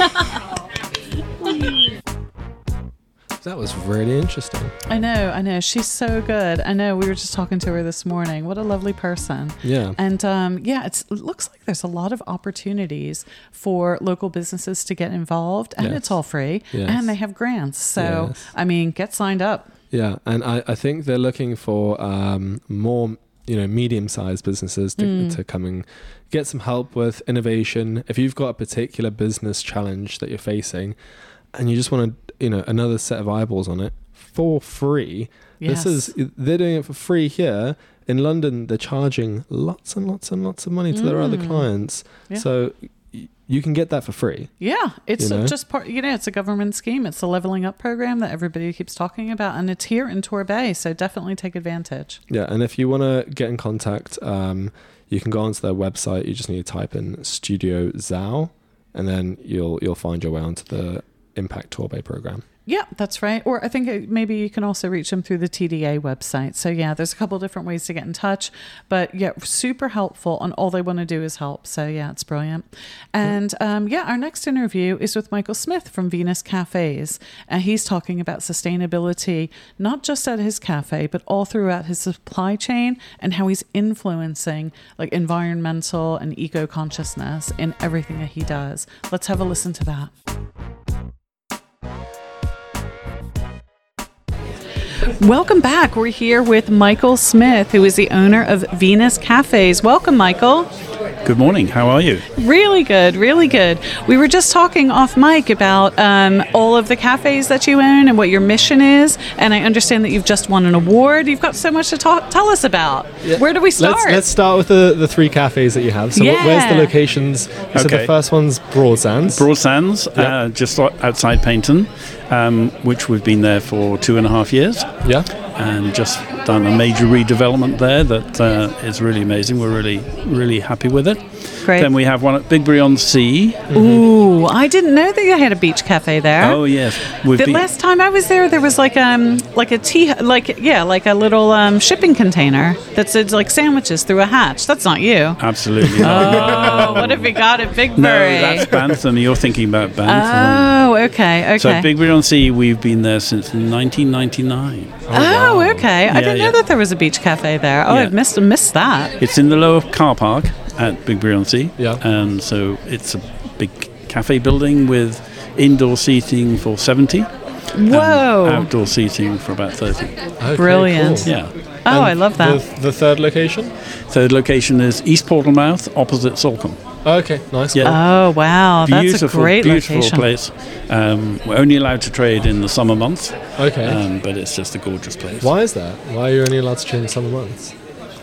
That was really interesting. I know. She's so good. I know. We were just talking to her this morning. What a lovely person. Yeah. And it looks like there's a lot of opportunities for local businesses to get involved, and it's all free, and they have grants. So, get signed up. Yeah, and I think they're looking for more, medium-sized businesses to come and get some help with innovation. If you've got a particular business challenge that you're facing, and you just want to, another set of eyeballs on it for free. Yes. They're doing it for free here. In London, they're charging lots and lots and lots of money to their other clients. Yeah. So you can get that for free. Yeah, it's just part, it's a government scheme. It's a leveling up program that everybody keeps talking about, and it's here in Torbay, so definitely take advantage. Yeah, and if you want to get in contact, you can go onto their website. You just need to type in Studio Zao, and then you'll find your way onto the Impact Torbay program. Yeah, that's right. Or I think maybe you can also reach them through the TDA website. So there's a couple different ways to get in touch, but super helpful, and all they want to do is help. So it's brilliant. And our next interview is with Michael Smith from Venus Cafes, and he's talking about sustainability, not just at his cafe, but all throughout his supply chain, and how he's influencing environmental and eco-consciousness in everything that he does. Let's have a listen to that. Welcome back. We're here with Michael Smith, who is the owner of Venus Cafes. Welcome, Michael. Good morning. How are you? Really good, really good. We were just talking off mic about all of the cafes that you own and what your mission is, and I understand that you've just won an award. You've got so much to tell us about. Yeah. Where do we start? Let's start with the 3 cafes that you have. So where's the locations? So the first one's Broadsands. Broadsands, just outside Paignton, which we've been there for 2.5 years. Yeah. And just done a major redevelopment there that is really amazing. We're really, really happy with it. Great. Then we have one at Bigbury-on-Sea. Ooh, I didn't know that you had a beach cafe there. Oh yes, last time I was there was like a little shipping container that said like sandwiches through a hatch. That's not you. Absolutely not. Oh, what have we got at Bigbury? No, that's Bantham. You're thinking about Bantham. Oh, okay. So Bigbury-on-Sea, we've been there since 1999. Oh, okay. I didn't know that there was a beach cafe there. Oh, I've missed that. It's in the lower car park at Bigbury-on-Sea. Yeah. And so it's a big cafe building with indoor seating for 70. Whoa. And outdoor seating for about 30. Okay, brilliant. Cool. Yeah. Oh, And I love that. The third location? Third location is East Portalmouth, opposite Salcombe. Okay, nice. Yeah. Oh, wow. That's a great beautiful location. Place. We're only allowed to trade in the summer months. Okay. But it's just a gorgeous place. Why is that? Why are you only allowed to trade in summer months?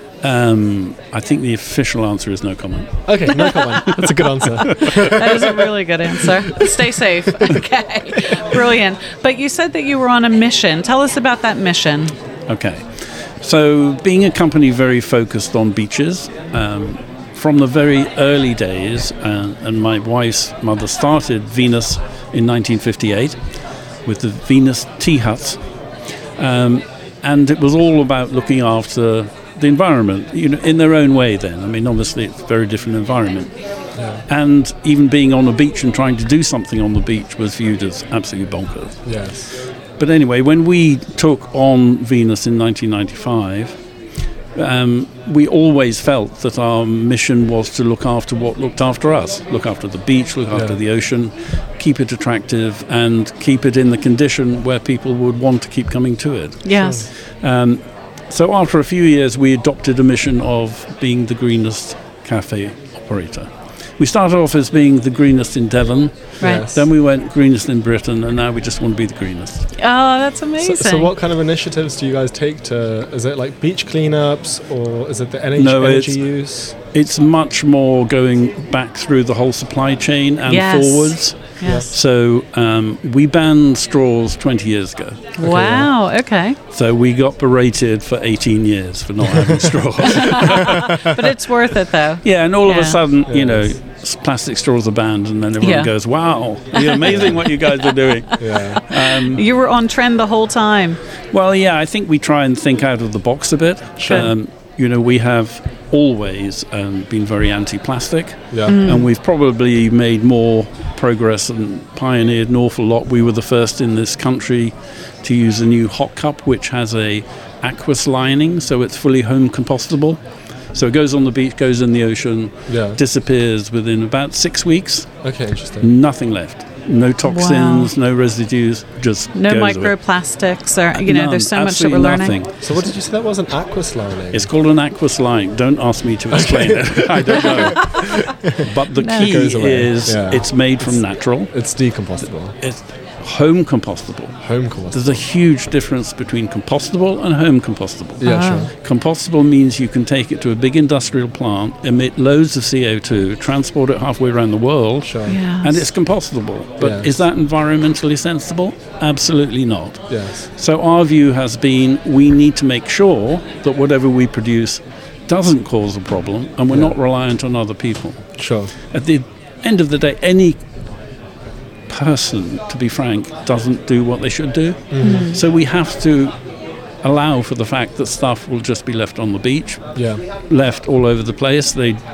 I think the official answer is no comment. Okay, no comment. That's a good answer. That is a really good answer. Stay safe. Okay. Brilliant. But you said that you were on a mission. Tell us about that mission. Okay. So being a company very focused on beaches, from the very early days, and my wife's mother started Venus in 1958 with the Venus tea huts. And it was all about looking after the environment, in their own way then. I mean, obviously it's a very different environment. Yeah. And even being on a beach and trying to do something on the beach was viewed as absolutely bonkers. Yes. But anyway, when we took on Venus in 1995, we always felt that our mission was to look after what looked after us. Look after the beach, look after the ocean, keep it attractive and keep it in the condition where people would want to keep coming to it. Yes. So after a few years, we adopted a mission of being the greenest cafe operator. We started off as being the greenest in Devon. Right. Yes. Then we went greenest in Britain, and now we just want to be the greenest. Oh, that's amazing. So what kind of initiatives do you guys take to, is it like beach cleanups or is it the energy use? It's much more going back through the whole supply chain and forwards. Yes. So we banned straws 20 years ago. Wow, okay. So we got berated for 18 years for not having straws. But it's worth it, though. Yeah, and all of a sudden, plastic straws are banned, and then everyone goes, wow, you're amazing what you guys are doing. Yeah. You were on trend the whole time. Well, yeah, I think we try and think out of the box a bit. Sure. We have always been very anti-plastic, Yeah. and we've probably made more progress and pioneered an awful lot. We were the first in this country to use a new hot cup, which has a aqueous lining, so it's fully home compostable. So it goes on the beach, goes in the ocean, disappears within about 6 weeks. Okay, interesting. Nothing left. No toxins, no residues, just no goes microplastics, or None, there's so much that we're learning. nothing. So what did you say that was, an aqueous lining? It's called an aqueous line. Don't ask me to explain it. I don't know. But the key It goes away. is it's made from natural. It's decomposable. It's home compostable. Home compostable. There's a huge difference between compostable and home compostable. Yeah, sure. Compostable means you can take it to a big industrial plant, emit loads of CO2, transport it halfway around the world, Sure. Yes. and it's compostable. But Yes. is that environmentally sensible? Absolutely not. Yes. So our view has been we need to make sure that whatever we produce doesn't cause a problem, and we're not reliant on other people. Sure. At the end of the day, any person, to be frank, doesn't do what they should do. Mm-hmm. So we have to allow for the fact that stuff will just be left on the beach, Yeah. left all over the place.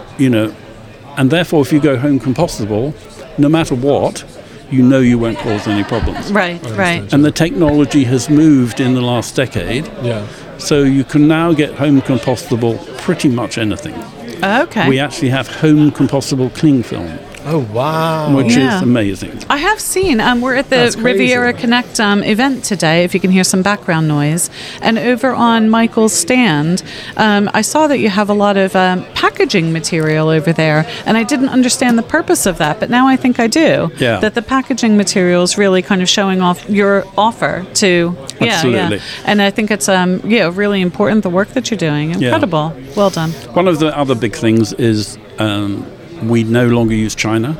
And therefore, if you go home compostable, no matter what, you won't cause any problems. Right, right. And the technology has moved in the last decade, Yeah. so you can now get home compostable pretty much anything. Okay. We actually have home compostable cling film. Oh, wow. which Yeah. is amazing. I have seen. We're at the That's crazy. Riviera Connect event today. If you can hear some background noise, and over on Michael's stand, I saw that you have a lot of packaging material over there, and I didn't understand the purpose of that, but now I think I do. Yeah. That the packaging material is really kind of showing off your offer to. Absolutely. Yeah. And I think it's really important, the work that you're doing. Incredible. Well done. One of the other big things is we no longer use China.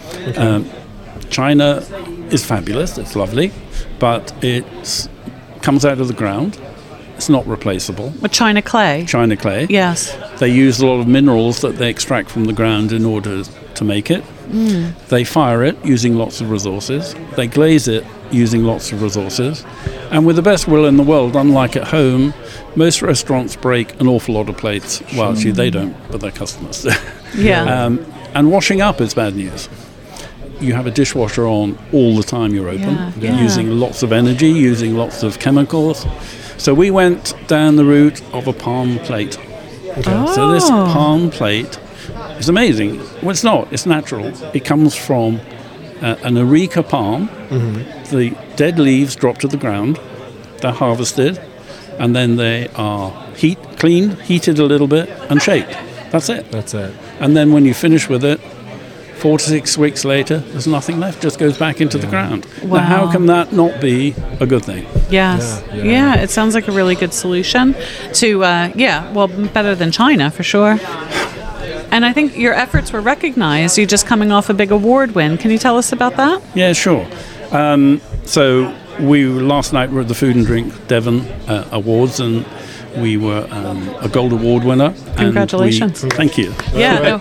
China is fabulous, it's lovely, but it comes out of the ground. It's not replaceable. With China clay. China clay. Yes. They use a lot of minerals that they extract from the ground in order to make it. They fire it using lots of resources. They glaze it using lots of resources. And with the best will in the world, unlike at home, most restaurants break an awful lot of plates. Well, actually, they don't, but their customers do. Yeah. And washing up is bad news. You have a dishwasher on all the time you're open, Yeah. using lots of energy, using lots of chemicals. So we went down the route of a palm plate. So this palm plate is amazing. Well, it's not. It's natural. It comes from an areca palm. The dead leaves drop to the ground. They're harvested. And then they are cleaned, heated a little bit, and shaped. That's it. That's it. And then when you finish with it, 4 to 6 weeks later, there's nothing left. Just goes back into the ground. Wow. Now, how can that not be a good thing? Yes. Yeah, Yeah, yeah. it sounds like a really good solution to, better than China for sure. And I think your efforts were recognized. You're just coming off a big award win. Can you tell us about that? Yeah, sure. So last night were at the Food and Drink Devon Awards, and we were a gold award winner. and Congratulations. Thank you. Yeah. No.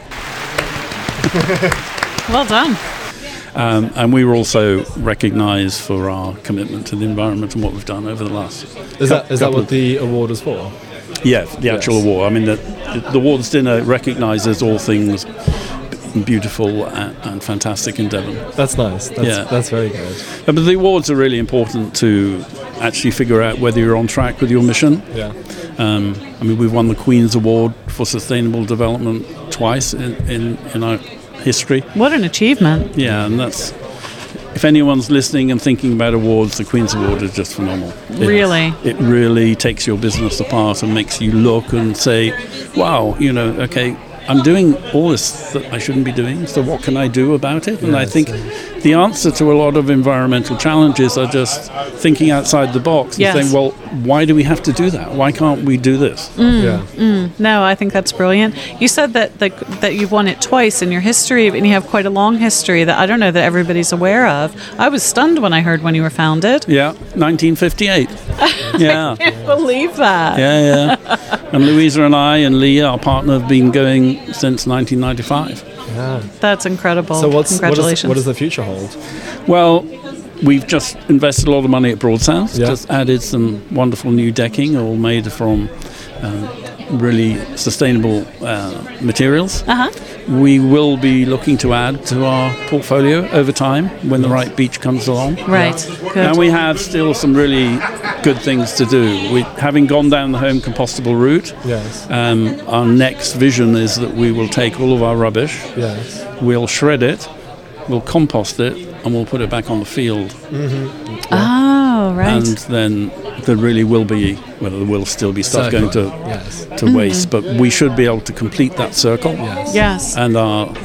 Well done. And we were also recognised for our commitment to the environment and what we've done over the last. Is that what the award is for? Yeah, the actual award. I mean, the awards dinner recognises all things beautiful and fantastic in Devon. That's nice. That's very good. But the awards are really important to actually figure out whether you're on track with your mission. Yeah. I mean, we've won the Queen's Award for Sustainable Development twice in our history. What an achievement. Yeah, and that's, if anyone's listening and thinking about awards, the Queen's Award is just phenomenal. Really? It really takes your business apart and makes you look and say, wow, okay, I'm doing all this that I shouldn't be doing, so what can I do about it? And I think the answer to a lot of environmental challenges are just thinking outside the box and Yes. saying, well, why do we have to do that? Why can't we do this? Yeah. No, I think that's brilliant. You said that you've won it twice in your history, and you have quite a long history that I don't know that everybody's aware of. I was stunned when I heard when you were founded. Yeah, 1958. Yeah. I can't believe that. Yeah. And Louisa and I and Lee, our partner, have been going since 1995. Yeah. That's incredible. So what Congratulations. does the future hold? Well, we've just invested a lot of money at Broadsounds, Yeah. just added some wonderful new decking, all made from really sustainable materials. Uh-huh. We will be looking to add to our portfolio over time when the right beach comes along. Right. Good. And we have still some really good things to do. Having gone down the home compostable route, Yes. our next vision is that we will take all of our rubbish, Yes. we'll shred it, we'll compost it, and we'll put it back on the field. Oh, right. And then there really will be, well, there will still be stuff going to Yes. waste, but we should be able to complete that circle. Yes. Yes. And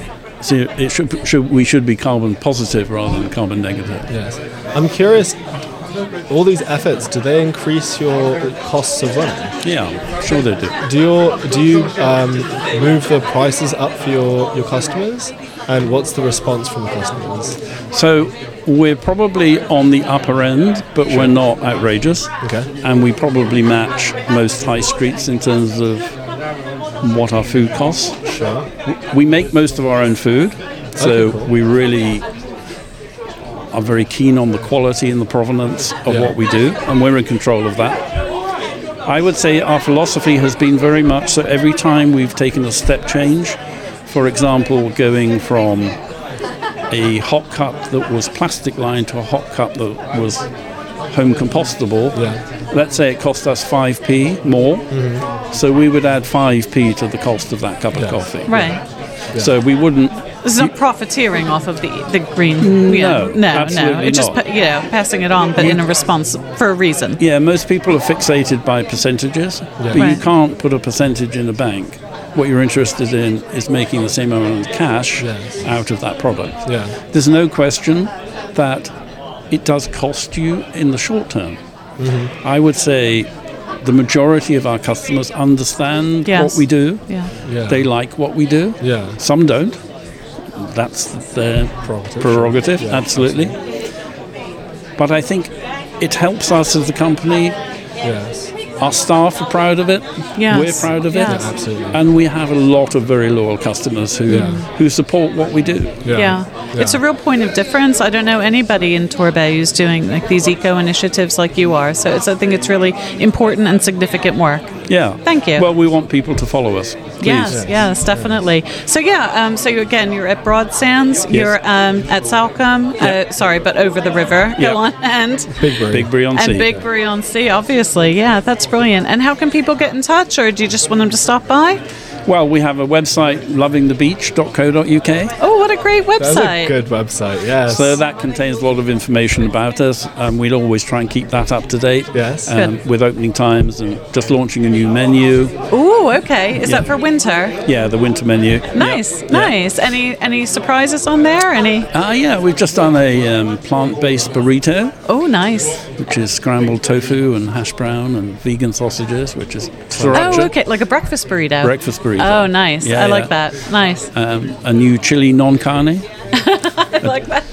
we should be carbon positive rather than carbon negative. Yes. I'm curious, all these efforts, do they increase your costs of running? Yeah, sure they do. Do you move the prices up for your customers? And what's the response from the customers? So we're probably on the upper end, but we're not outrageous. Okay. And we probably match most high streets in terms of what our food costs. Sure. We make most of our own food, so Okay, cool. we really are very keen on the quality and the provenance of what we do, and we're in control of that. I would say our philosophy has been very much so every time we've taken a step change, for example, going from a hot cup that was plastic lined to a hot cup that was home compostable, Yeah. let's say it cost us 5p more, so we would add 5p to the cost of that cup of Yes. coffee. Right. So we wouldn't This is not profiteering off of the green. No, absolutely It's just not. passing it on, but in a response for a reason. Yeah, most people are fixated by percentages, but you Right. can't put a percentage in a bank. What you're interested in is making the same amount of cash Yes. out of that product. Yeah. There's no question that it does cost you in the short term. I would say the majority of our customers understand Yes. what we do. Yeah. Yeah. They like what we do. Yeah. Some don't. That's their prerogative, Yeah, absolutely. But I think it helps us as a company. Yes. Our staff are proud of it. Yes. We're proud of it. Yes. Absolutely. And we have a lot of very loyal customers who support what we do. Yeah. It's a real point of difference. I don't know anybody in Torbay who's doing like these eco initiatives like you are. So I think it's really important and significant work. Yeah. Thank you. Well, we want people to follow us. Please. Yes, definitely. So so you're at Broadsands. You're at Salcombe. Sorry, but over the river. Yeah. Go on. And Big Brain. Big Brie on and Sea. Big Brie on Sea, obviously. Yeah, that's brilliant. And how can people get in touch, or do you just want them to stop by? Well, we have a website, lovingthebeach.co.uk. Oh, what a great That's website. a good website, yes. So that contains a lot of information about us. We'd always try and keep that up to date. Yes. Good. With opening times and just launching a new menu. Ooh, okay. Is that for winter? Yeah, the winter menu. Nice, Yeah. nice. Any surprises on there? Any? Yeah, we've just done a plant-based burrito, Oh, nice. which is scrambled tofu and hash brown and vegan sausages, which is sriracha. Oh, okay. Like a breakfast burrito. Breakfast burrito. Oh, nice. Yeah, I like yeah. that. Nice. A new chili non carne. I like that.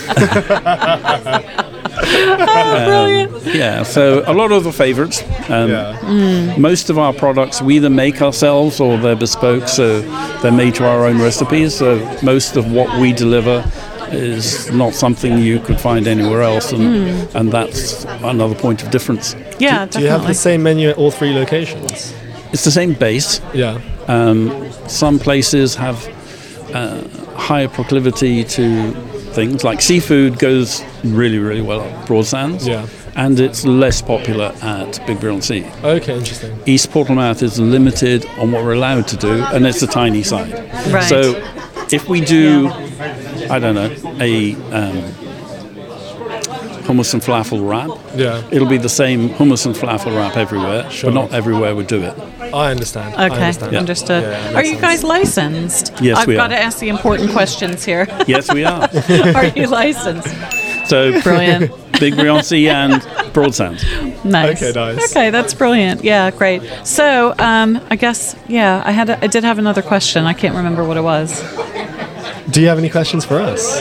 Oh, brilliant. Yeah, so a lot of the favorites. Yeah. Most of our products we either make ourselves or they're bespoke, so they're made to our own recipes. So most of what we deliver is not something you could find anywhere else, and that's another point of difference. Yeah, Do you have definitely. the same menu at all three locations? It's the same base. Yeah. Some places have higher proclivity to things like seafood goes really, really well at Broadsands. Yeah. And it's less popular at Big Brie on Sea. Okay, interesting. East Portlemouth is limited on what we're allowed to do, and it's a tiny site. Right. So if we do, I don't know, a hummus and falafel wrap, Yeah. it'll be the same hummus and falafel wrap everywhere, Sure. but not everywhere would do it. I understand. I Okay, understand. understood. Yeah, Are makes you sense. guys licensed? Yes, I've we got are. to ask the important questions here. Yes, we are. Are you licensed? So Brilliant. Big Brie on Sea and Broadsands. Nice. Okay, nice. Okay, that's brilliant. Yeah, great. So, I guess, I did have another question. I can't remember what it was. Do you have any questions for us?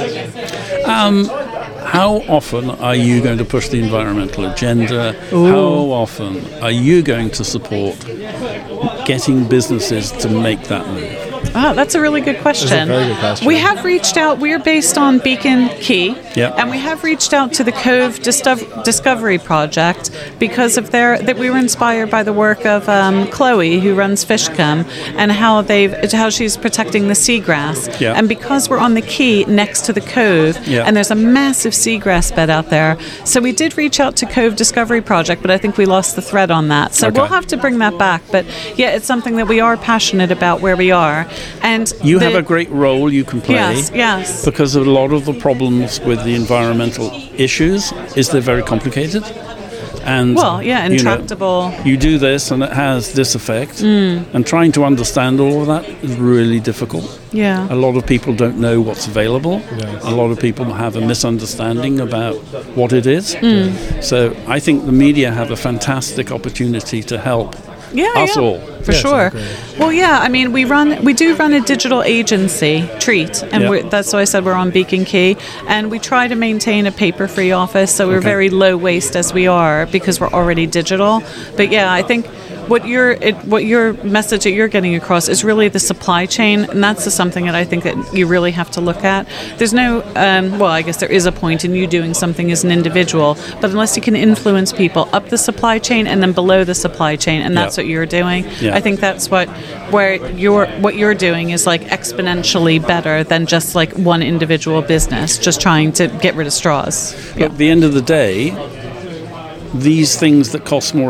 How often are you going to push the environmental agenda? How often are you going to support getting businesses to make that move? Oh, that's a really good question. very good question. We have reached out. We're based on Beacon Key, Yep. and we have reached out to the Cove Discovery Project because of that we were inspired by the work of Chloe, who runs Fishcombe, and how she's protecting the seagrass. Yep. And because we're on the quay next to the cove, Yep. and there's a massive seagrass bed out there, so we did reach out to Cove Discovery Project, but I think we lost the thread on that. So Okay. we'll have to bring that back. But yeah, it's something that we are passionate about where we are. And You have a great role you can play. Yes. Because a lot of the problems with the environmental issues is they're very complicated. And Well, yeah, you know, intractable. you do this and it has this effect. And trying to understand all of that is really difficult. Yeah. A lot of people don't know what's available. Yes. A lot of people have a misunderstanding about what it is. So I think the media have a fantastic opportunity to help us all. For Yes, I sure. agree. Well, yeah. I mean, we do run a digital agency, Treat, and Yeah. that's why I said we're on Beacon Key, and we try to maintain a paper-free office, so we're very low waste as we are because we're already digital. But yeah, I think what your message that you're getting across is really the supply chain, and that's something that I think that you really have to look at. There's no, I guess there is a point in you doing something as an individual, but unless you can influence people up the supply chain and then below the supply chain, and that's Yeah. what you're doing. Yeah. I think that's what you're doing is like exponentially better than just like one individual business just trying to get rid of straws. But at the end of the day, these things that cost more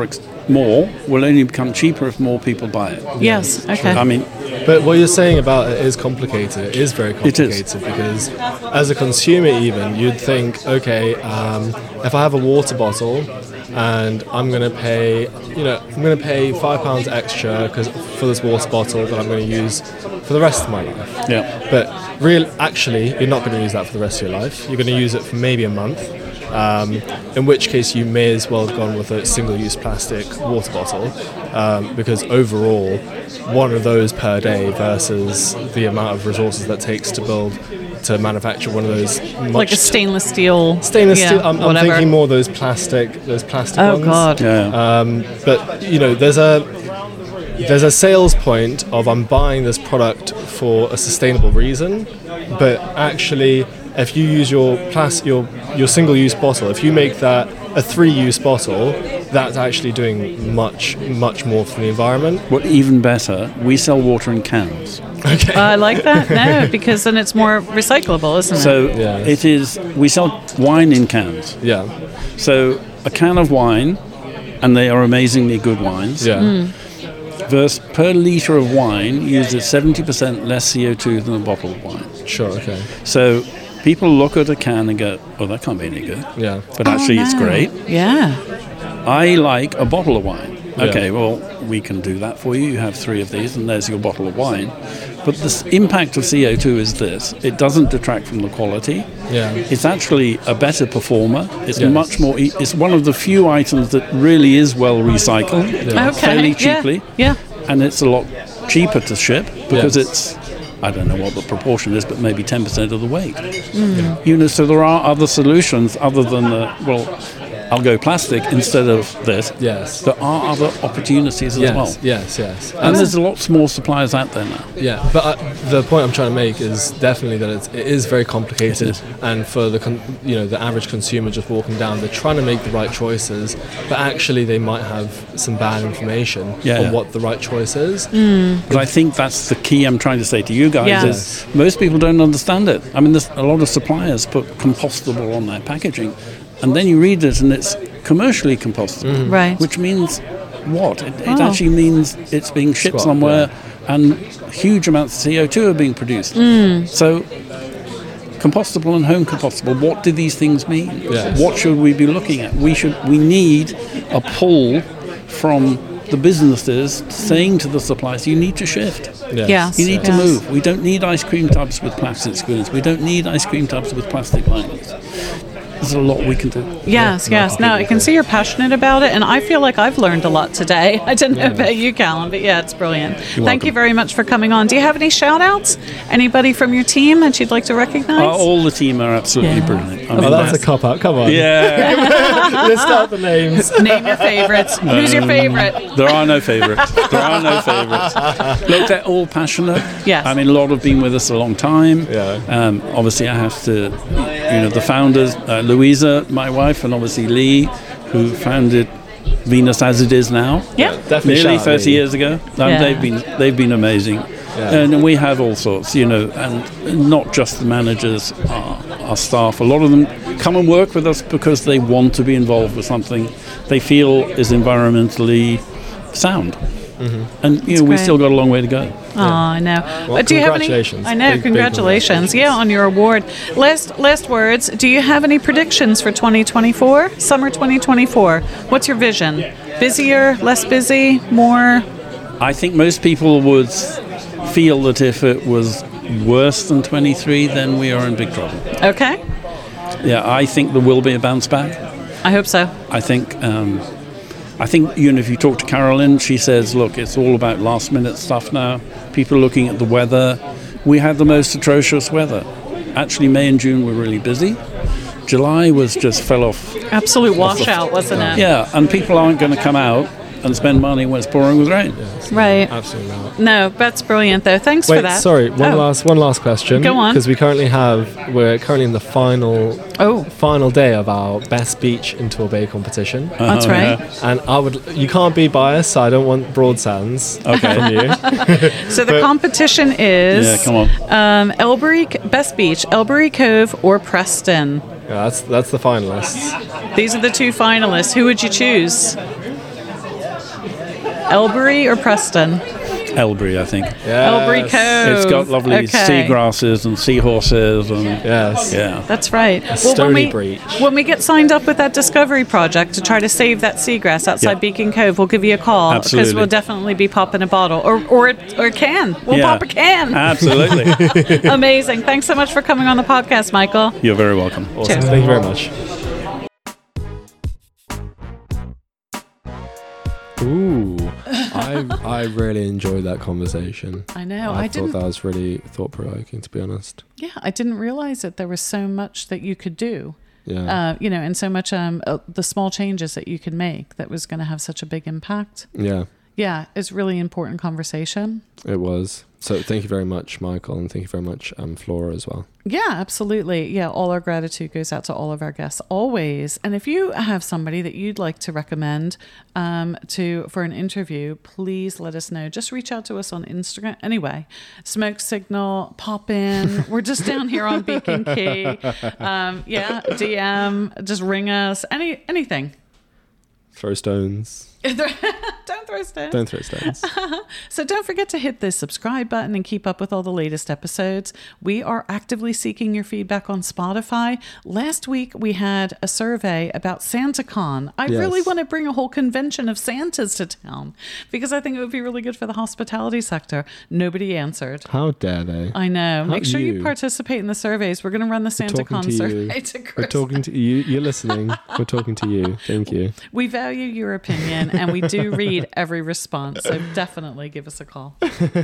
more will only become cheaper if more people buy it. Yes. Okay. I mean, But what you're saying about it is complicated. It is very It is. complicated because, as a consumer, even you'd think, okay, if I have a water bottle and I'm going to pay, I'm going to pay £5 extra for this water bottle that I'm going to use for the rest of my life. yeah. But actually, you're not going to use that for the rest of your life. You're going to use it for maybe a month. In which case you may as well have gone with a single-use plastic water bottle, because overall, one of those per day versus the amount of resources that takes to manufacture one of those Like a stainless steel. steel. I'm whatever. thinking more those plastic Oh ones. God. Yeah. But there's a sales point of I'm buying this product for a sustainable reason, but actually, if you use your single-use bottle, if you make that a 3-use bottle, that's actually doing much more for the environment. What even better, we sell water in cans. Okay. I like that. No, because then it's more recyclable, isn't it? So Yes. we sell wine in cans. Yeah. So a can of wine, and they are amazingly good wines, Yeah. versus per litre of wine uses 70% less CO2 than a bottle of wine. Sure. Okay. So people look at a can and go, oh, that can't be any good. Yeah. But actually it's no. great. Yeah. I like a bottle of wine. Yeah. Okay, well, we can do that for you. You have 3 of these, and there's your bottle of wine. But the impact of CO2 is this. It doesn't detract from the quality. Yeah. It's actually a better performer. It's Yes. much more... It's one of the few items that really is well recycled, fairly cheaply. Yeah. And it's a lot cheaper to ship because Yes. it's... I don't know what the proportion is, but maybe 10% of the weight. So there are other solutions other than I'll go plastic instead of this. Yes. There are other opportunities as well. Yes. Yes. And there's lots more suppliers out there now. Yeah, but the point I'm trying to make is definitely that it is very complicated, It is. and for the average consumer just walking down, they're trying to make the right choices, but actually they might have some bad information on what the right choice is. But I think that's the key I'm trying to say to you guys Yes. is most people don't understand it. I mean, there's a lot of suppliers put compostable on their packaging, and then you read it and it's commercially compostable. Right. Which means what? It Oh. actually means it's being shipped Scrap, somewhere and huge amounts of CO2 are being produced. So compostable and home compostable, what do these things mean? Yes. What should we be looking at? We need a pull from the businesses saying to the suppliers, you need to shift. Yes. You need to Yes. move. We don't need ice cream tubs with plastic spoons. We don't need ice cream tubs with plastic linings. There's a lot we can do. Yes, yes. No, I can see you're passionate about it, and I feel like I've learned a lot today. I didn't know about you, Callum, but yeah, it's brilliant. Thank welcome. you very much for coming on. Do you have any shout-outs? Anybody from your team that you'd like to recognize? All the team are absolutely Yeah. brilliant. I Oh, mean, that's a cop out. Come on. yeah. Let's start the names. Name your favorites. Who's your favorite? There are no favourites. There are no favourites. Look, they're all passionate. Yes. I mean, a lot have been with us a long time. Yeah. Obviously, I have to, the founders, Louisa, my wife, and obviously Lee, who founded Venus as it is now. Yeah. Definitely Nearly shout out 30 Lee. years ago. Yeah. They've been amazing. Yeah. And we have all sorts, and not just the managers, our staff. A lot of them come and work with us because they want to be involved with something they feel is environmentally sound. And we great. still got a long way to go. Oh, I know. Well, Do you have any? congratulations. I know. Big Congratulations. Yeah, on your award. Last words. Do you have any predictions for 2024? Summer 2024. What's your vision? Busier? Less busy? More? I think most people would feel that if it was worse than 23, then we are in big trouble. Okay. Yeah, I think there will be a bounce back. I hope so. I think if you talk to Carolyn, she says, look, it's all about last minute stuff now. People are looking at the weather. We had the most atrocious weather. Actually, May and June were really busy. July fell off. Absolute washout, wasn't it? Yeah, and people aren't going to come out and spend money when it's pouring with rain. Right. Absolutely not. No, that's brilliant though. Thanks for Wait, that. sorry. One Oh. last question. Go on. Because we're currently in the final day of our best beach in Torbay competition. That's right. And you can't be biased, so I don't want broad sands Okay. from you. So the competition is Yeah, come on. Elbury Best Beach, Elbury Cove or Preston. Yeah, that's the finalists. These are the two finalists. Who would you choose? Elbury or Preston? Elbury, I think. Elbury Cove. It's got lovely seagrasses and seahorses. And, Yes. Yeah. That's right. Stony Breach. When we get signed up with that discovery project to try to save that seagrass outside Beacon Cove, we'll give you a call because Absolutely. we'll definitely be popping a bottle or a can. We'll pop a can. Absolutely. Amazing. Thanks so much for coming on the podcast, Michael. You're very welcome. Awesome. Cheers. Thank you very much. Ooh, I really enjoyed that conversation. I know. I didn't. thought that was really thought-provoking, to be honest. Yeah, I didn't realize that there was so much that you could do. Yeah. And so much the small changes that you could make that was going to have such a big impact. Yeah, Yeah, it's really important conversation. it was. So thank you very much, Michael, and thank you very much, Flora, as well. Yeah, absolutely. Yeah, all our gratitude goes out to all of our guests always. And if you have somebody that you'd like to recommend for an interview, please let us know. Just reach out to us on Instagram. Anyway, Smoke Signal, pop in. We're just down here on Beacon Key. DM, just ring us. Anything. Throw stones. Don't throw stones. Don't throw stones. So don't forget to hit the subscribe button and keep up with all the latest episodes. We are actively seeking your feedback on Spotify. Last week we had a survey about SantaCon. I really want to bring a whole convention of Santas to town because I think it would be really good for the hospitality sector. Nobody answered. How dare they? I know. How Make sure you you? participate in the surveys. We're going to run the SantaCon survey to Chris. We're talking to you. You're listening. We're talking to you. Thank you. We value your opinion and we do read every response. So definitely give us a call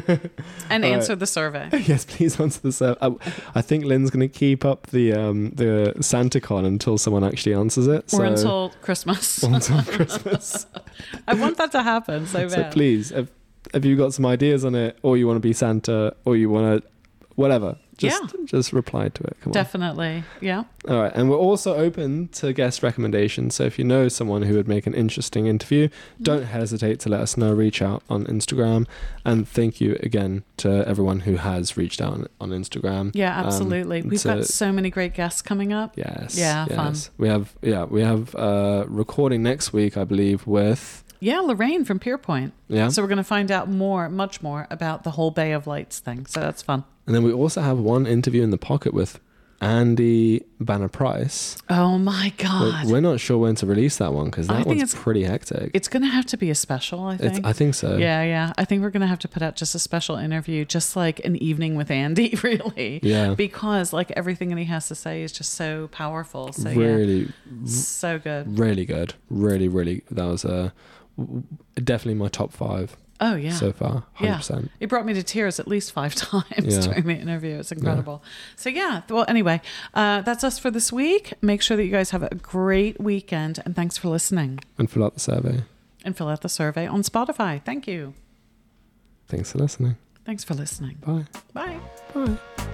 and answer the survey. Yes, please answer the survey. I think Lynn's going to keep up the SantaCon until someone actually answers it. Or until Christmas. Until Christmas. I want that to happen so bad. So please, have you got some ideas on it, or you want to be Santa, or you want to, whatever. Just reply to it. Come on. Definitely. Yeah. All right. And we're also open to guest recommendations. So if you know someone who would make an interesting interview, don't hesitate to let us know. Reach out on Instagram. And thank you again to everyone who has reached out on Instagram. Yeah, absolutely. We've got so many great guests coming up. Yes. Yeah, fun. We have recording next week, I believe, with... Yeah, Lorraine from Pierpoint. Yeah. So we're going to find out much more about the whole Bay of Lights thing. So that's fun. And then we also have one interview in the pocket with Andy Banner-Price. Oh my God. We're not sure when to release that one because that one's pretty hectic. It's going to have to be a special, I think. I think so. Yeah. I think we're going to have to put out just a special interview, just like an evening with Andy, really. Yeah. Because like everything that he has to say is just so powerful. So really, so good. Really good. Really, really. That was definitely my top 5. Oh, yeah. So far, 100%. Yeah. It brought me to tears at least 5 times during the interview. It's incredible. So, well, anyway, that's us for this week. Make sure that you guys have a great weekend, and thanks for listening. And fill out the survey. And fill out the survey on Spotify. Thank you. Thanks for listening. Thanks for listening. Bye. Bye. Bye.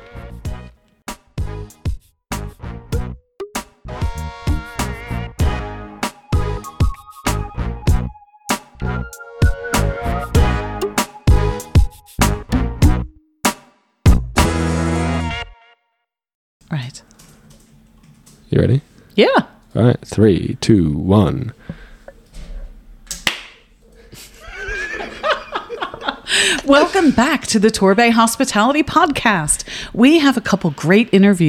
Right. You ready? Yeah. All right. 3, 2, 1. Welcome back to the Torbay Hospitality Podcast. We have a couple great interviews